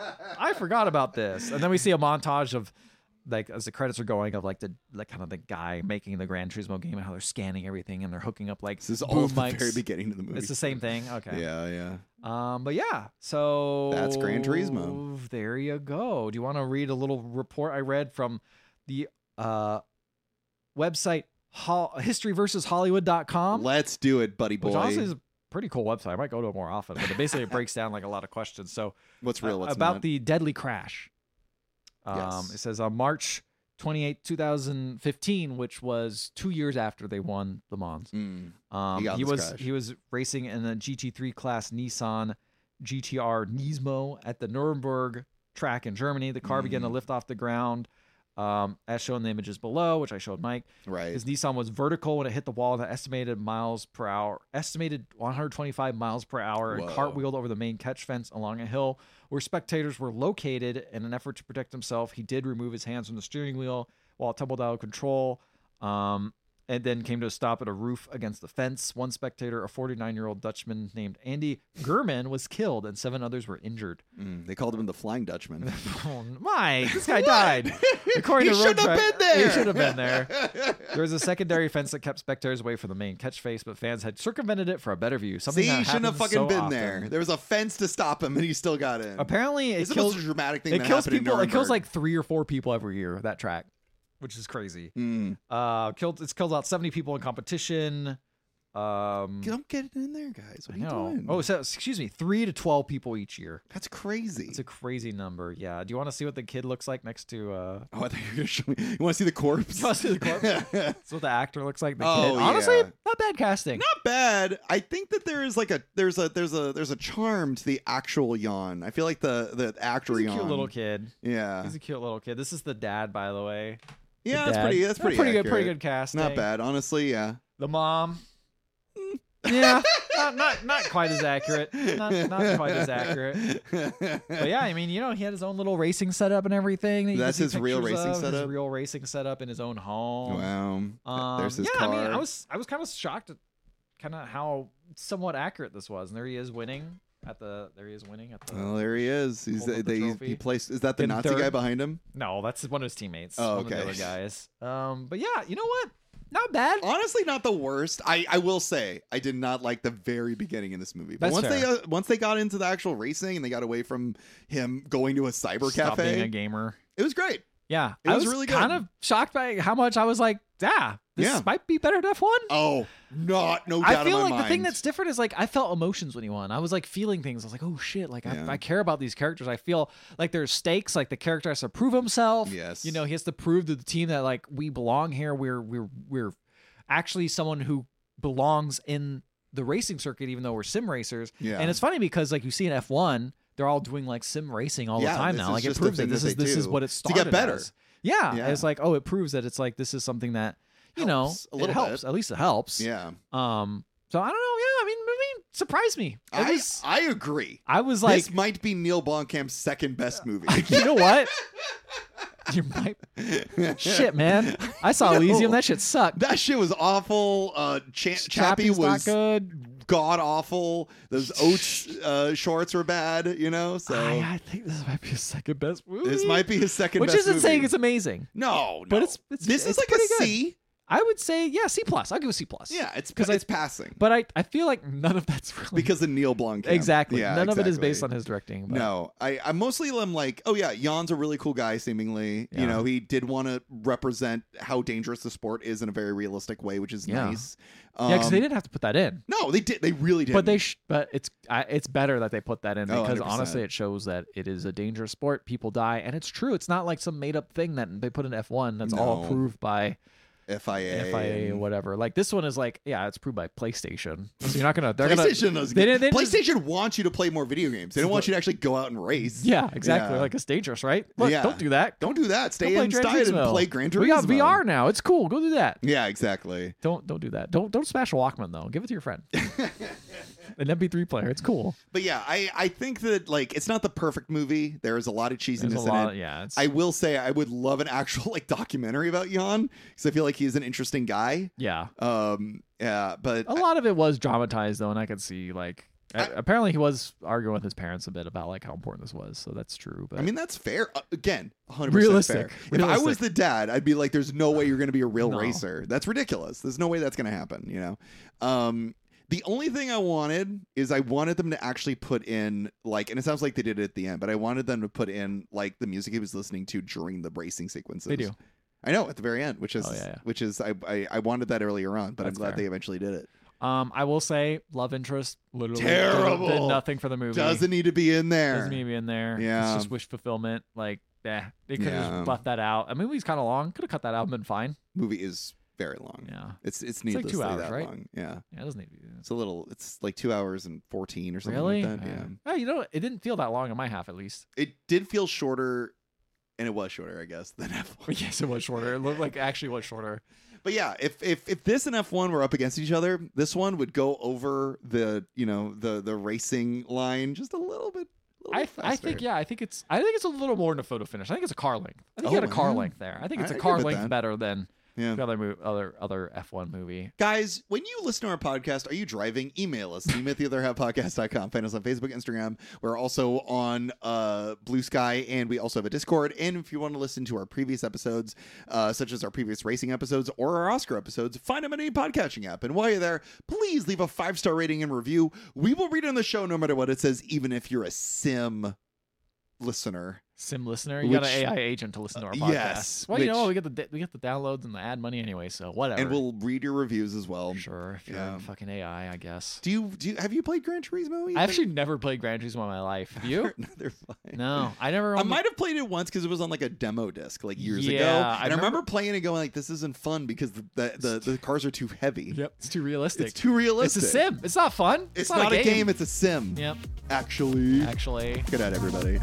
I forgot about this. And then we see a montage of like as the credits are going of like the like kind of the guy making the Gran Turismo game and how they're scanning everything and they're hooking up like This is boom all at the mics. very beginning of the movie. It's the same thing. Okay. Yeah, yeah. Um, but yeah, so That's Gran Turismo. There you go. Do you want to read a little report I read from the uh, website ho- history versus hollywood dot com? Let's do it, buddy boy. Which honestly is a pretty cool website. I might go to it more often, but it basically breaks down like a lot of questions. So What's real? uh, What's about not? the deadly crash. Um, Yes. It says on March twenty-eighth, twenty fifteen, which was two years after they won Le Mans. Mm. Um, He got he this was crash. he was racing in a G T three class Nissan G T R Nismo at the Nuremberg track in Germany. The car began to Mhm. lift off the ground, um, as shown in the images below, which I showed Mike. Right. His Nissan was vertical when it hit the wall at an estimated miles per hour, estimated one hundred twenty-five miles per hour, and Whoa. cartwheeled over the main catch fence along a hill where spectators were located. In an effort to protect himself, he did remove his hands from the steering wheel while it tumbled out of control. Um, and then came to a stop at a roof against the fence. One spectator, a forty-nine-year-old Dutchman named Andy Gurman, was killed, and seven others were injured. Mm, they called him the Flying Dutchman. Oh, Mike, this guy died. According He to Road should have Track- been there. He should have been there. There was a secondary fence that kept spectators away from the main catch face, but fans had circumvented it for a better view. Something See, that he shouldn't have happens fucking so been often. there. There was a fence to stop him, and he still got in. Apparently, it It's the kills most dramatic thing it that kills happened in people. It kills Nuremberg. like three or four people every year. That track, which is crazy. Mm. Uh, killed. It's killed about seventy people in competition. Um, Don't get in there, guys. What I are you know. doing? Oh, so, excuse me, three to twelve people each year. That's crazy. It's a crazy number. Yeah. Do you want to see what the kid looks like next to? Uh, Oh, I thought you were gonna show me. You want to see the corpse? You wanna see the corpse? That's what the actor looks like. The Oh, kid. Honestly, yeah. not bad casting. Not bad. I think that there is like a there's a there's a there's a charm to the actual Jan. I feel like the the actor He's a Jan. cute little kid. Yeah. He's a cute little kid. This is the dad, by the way. The Yeah, that's dad. pretty. That's Yeah, pretty. pretty good. Pretty accurate. good casting. Not bad, honestly. Yeah. The mom. Yeah. not, not not quite as accurate. Not not quite as accurate. But yeah, I mean, you know, he had his own little racing setup and everything. That you That's can his see real pictures racing of, setup? His real racing setup in his own home. Wow. Um, There's his yeah, car. I mean, I was I was kind of shocked at kind of how somewhat accurate this was. And there he is winning at the. There he is winning at the. Well, there he is. He's Hold up the they, trophy. he placed. Is that the In Nazi third. guy behind him? No, that's one of his teammates. Oh, one of the okay. other guys. Um, but yeah, you know what? Not bad. Honestly, not the worst. I, I will say I did not like the very beginning in this movie. But That's once they fair. uh, once they got into the actual racing and they got away from him going to a cyber Stop being cafe, a gamer. it was great. Yeah, It I was was really kind good. of shocked by how much I was like, yeah, this Yeah. might be better than F one. Oh, not no doubt I feel in my like mind. the thing that's different is like I felt emotions when he won. I was like feeling things. I was like, oh shit, like Yeah. I, I care about these characters. I feel like there's stakes. Like the character has to prove himself. Yes. you know, he has to prove to the team that like we belong here. We're we're we're actually someone who belongs in the racing circuit, even though we're sim racers. Yeah. And it's funny because like you see in F one, they're all doing like sim racing all Yeah, the time this now. is Like it just a proves that thing this that is they this is do what it to started get better. as. Yeah, Yeah. it's like oh, it proves that it's like this is something that you Helps a know little it helps. bit. At least it helps. Yeah, Um. So I don't know. Yeah. I mean, movie surprised me. It I was. I agree. I was like, this might be Neil Blomkamp's second best movie. you know what? You might. Shit, man. I saw No. Elysium. That shit sucked. That shit was awful. Uh, Cha- Chappie Chappie's not was good. god awful. Those Oates uh, shorts were bad. You know, so I, I think this might be his second best movie. this might be his second. Which best isn't movie. saying it's amazing. no, no. But it's- it's- this is it's like a pretty good. C. I would say, yeah, C plus. I'll give a C plus. Yeah, it's 'Cause because I- it's passing But I, I feel like none of that's really because of Neil Blomkamp. exactly. Yeah, none of it is exactly. based on his directing. But No, I, I mostly am like, oh yeah, Jan's a really cool guy. Seemingly, Yeah. you know, he did want to represent how dangerous the sport is in a very realistic way, which is Yeah. nice. yeah, because Um, they didn't have to put that in. No, they did. They really did. But they, sh- but it's, I, it's better that they put that in Oh, because one hundred percent. honestly, it shows that it is a dangerous sport. People die, and it's true. It's not like some made up thing that they put in F one. That's all No. approved by F I A, F I A or and- whatever. Like this one is like, yeah, it's approved by PlayStation. So you're not gonna. They're gonna. PlayStation does They good. didn't- they didn't just- PlayStation wants you to play more video games. They don't want you to actually go out and race. Yeah, exactly. Yeah. Like it's dangerous, right? Look, Yeah. don't do that. Don't do that. Go Stay play Gran inside and Turismo. play Gran Turismo. We got V R now. It's cool. Go do that. Yeah, exactly. Don't don't do that. Don't don't smash a Walkman though. Give it to your friend. An M P three player. It's cool. But yeah, I I think that like it's not the perfect movie. There is a lot of There's cheesiness a in lot. it. Yeah. It's, I will say I would love an actual like documentary about Jan because I feel like he's an interesting guy. yeah. Um, yeah, but A lot of it was dramatized though, and I could see like. I- apparently, he was arguing with his parents a bit about like how important this was, so that's true. But I mean that's fair. Uh, again, one hundred percent Realistic. fair. If I was Realistic. the dad, I'd be like, "There's no way you're going to be a real No. racer. That's ridiculous. There's no way that's going to happen." You know. Um, the only thing I wanted is I wanted them to actually put in like, and it sounds like they did it at the end, but I wanted them to put in like the music he was listening to during the racing sequences. they do. I know at the very end, which is Oh, yeah, yeah. which is I, I I wanted that earlier on, but That's I'm glad fair. they eventually did it. Um, I will say, love interest literally did- Terrible. Did nothing for the movie. Doesn't need to be in there. Doesn't need to be in there. Yeah. It's just wish fulfillment. Like, yeah, they could have Yeah. just left that out. I mean, movie's kind of long. Could have cut that out and been fine. Movie is very long. Yeah. It's it's like needlessly two hours, that right? long. Yeah. Yeah, it doesn't need to be. It's a little. It's like two hours and fourteen or something Really? like that. Yeah. Oh, you know, what? It didn't feel that long in my half, at least. It did feel shorter, and it was shorter, I guess, than F one. But yes, it was shorter. It looked like it actually was shorter. But yeah, if if if this and F one were up against each other, this one would go over the you know the the racing line just a little bit. a little I bit I think faster. yeah, I think it's I think it's a little more than a photo finish. I think it's a car length. I think Oh, you had a car yeah. length there. I think it's I a agree car with length that. better than Yeah. the other mo- other other F one movie. Guys, when you listen to our podcast, are you driving? Email us, team at the other half podcast dot com. Find us on Facebook, Instagram. We're also on uh, Blue Sky, and we also have a Discord. And if you want to listen to our previous episodes, uh, such as our previous racing episodes or our Oscar episodes, find them at any podcatching app. And while you're there, please leave a five-star rating and review. We will read it on the show no matter what it says, even if you're a sim listener. Sim listener, you got Which- an A I agent to listen to our uh, podcast. yes, Well, you know which- what? We get the da- we get the downloads and the ad money anyway, so whatever. And we'll read your reviews as well. sure if you're Yeah. a fucking A I, I guess. Do you do? You, have you played Gran Turismo? Ethan? I actually never played Gran Turismo in my life. Have you? no, they're fine. No, I never. I owned- might have played it once because it was on like a demo disc like years ago, Yeah, and I I remember, remember- playing it going like, "This isn't fun because the the, the, the cars are too heavy. Yep, it's too realistic. It's too It's realistic. a sim. It's not fun. It's, not, a game. It's a sim. Yep, Actually, actually. good at everybody.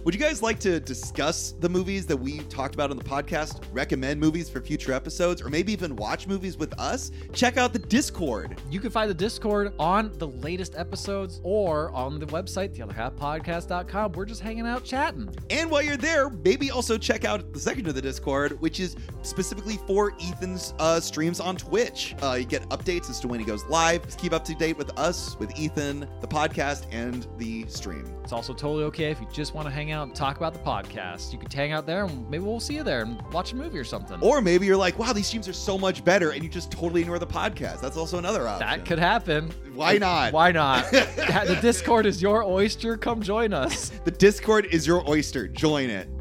Would you guys like to discuss the movies that we talked about on the podcast, recommend movies for future episodes, or maybe even watch movies with us? Check out the Discord. You can find the Discord on the latest episodes or on the website, the other half podcast dot com. We're just hanging out chatting. And while you're there, maybe also check out the second of the Discord, which is specifically for Ethan's uh, streams on Twitch. Uh, you get updates as to when he goes live. Just keep up to date with us, with Ethan, the podcast, and the stream. It's also totally okay if you just want to hang out and talk about the podcast. You can hang out there and maybe we'll see you there and watch a movie or something. Or maybe you're like, wow, these streams are so much better, and you just totally ignore the podcast. That's also another option. That could happen. Why not? Why not? The Discord is your oyster. Come join us. The Discord is your oyster. Join it.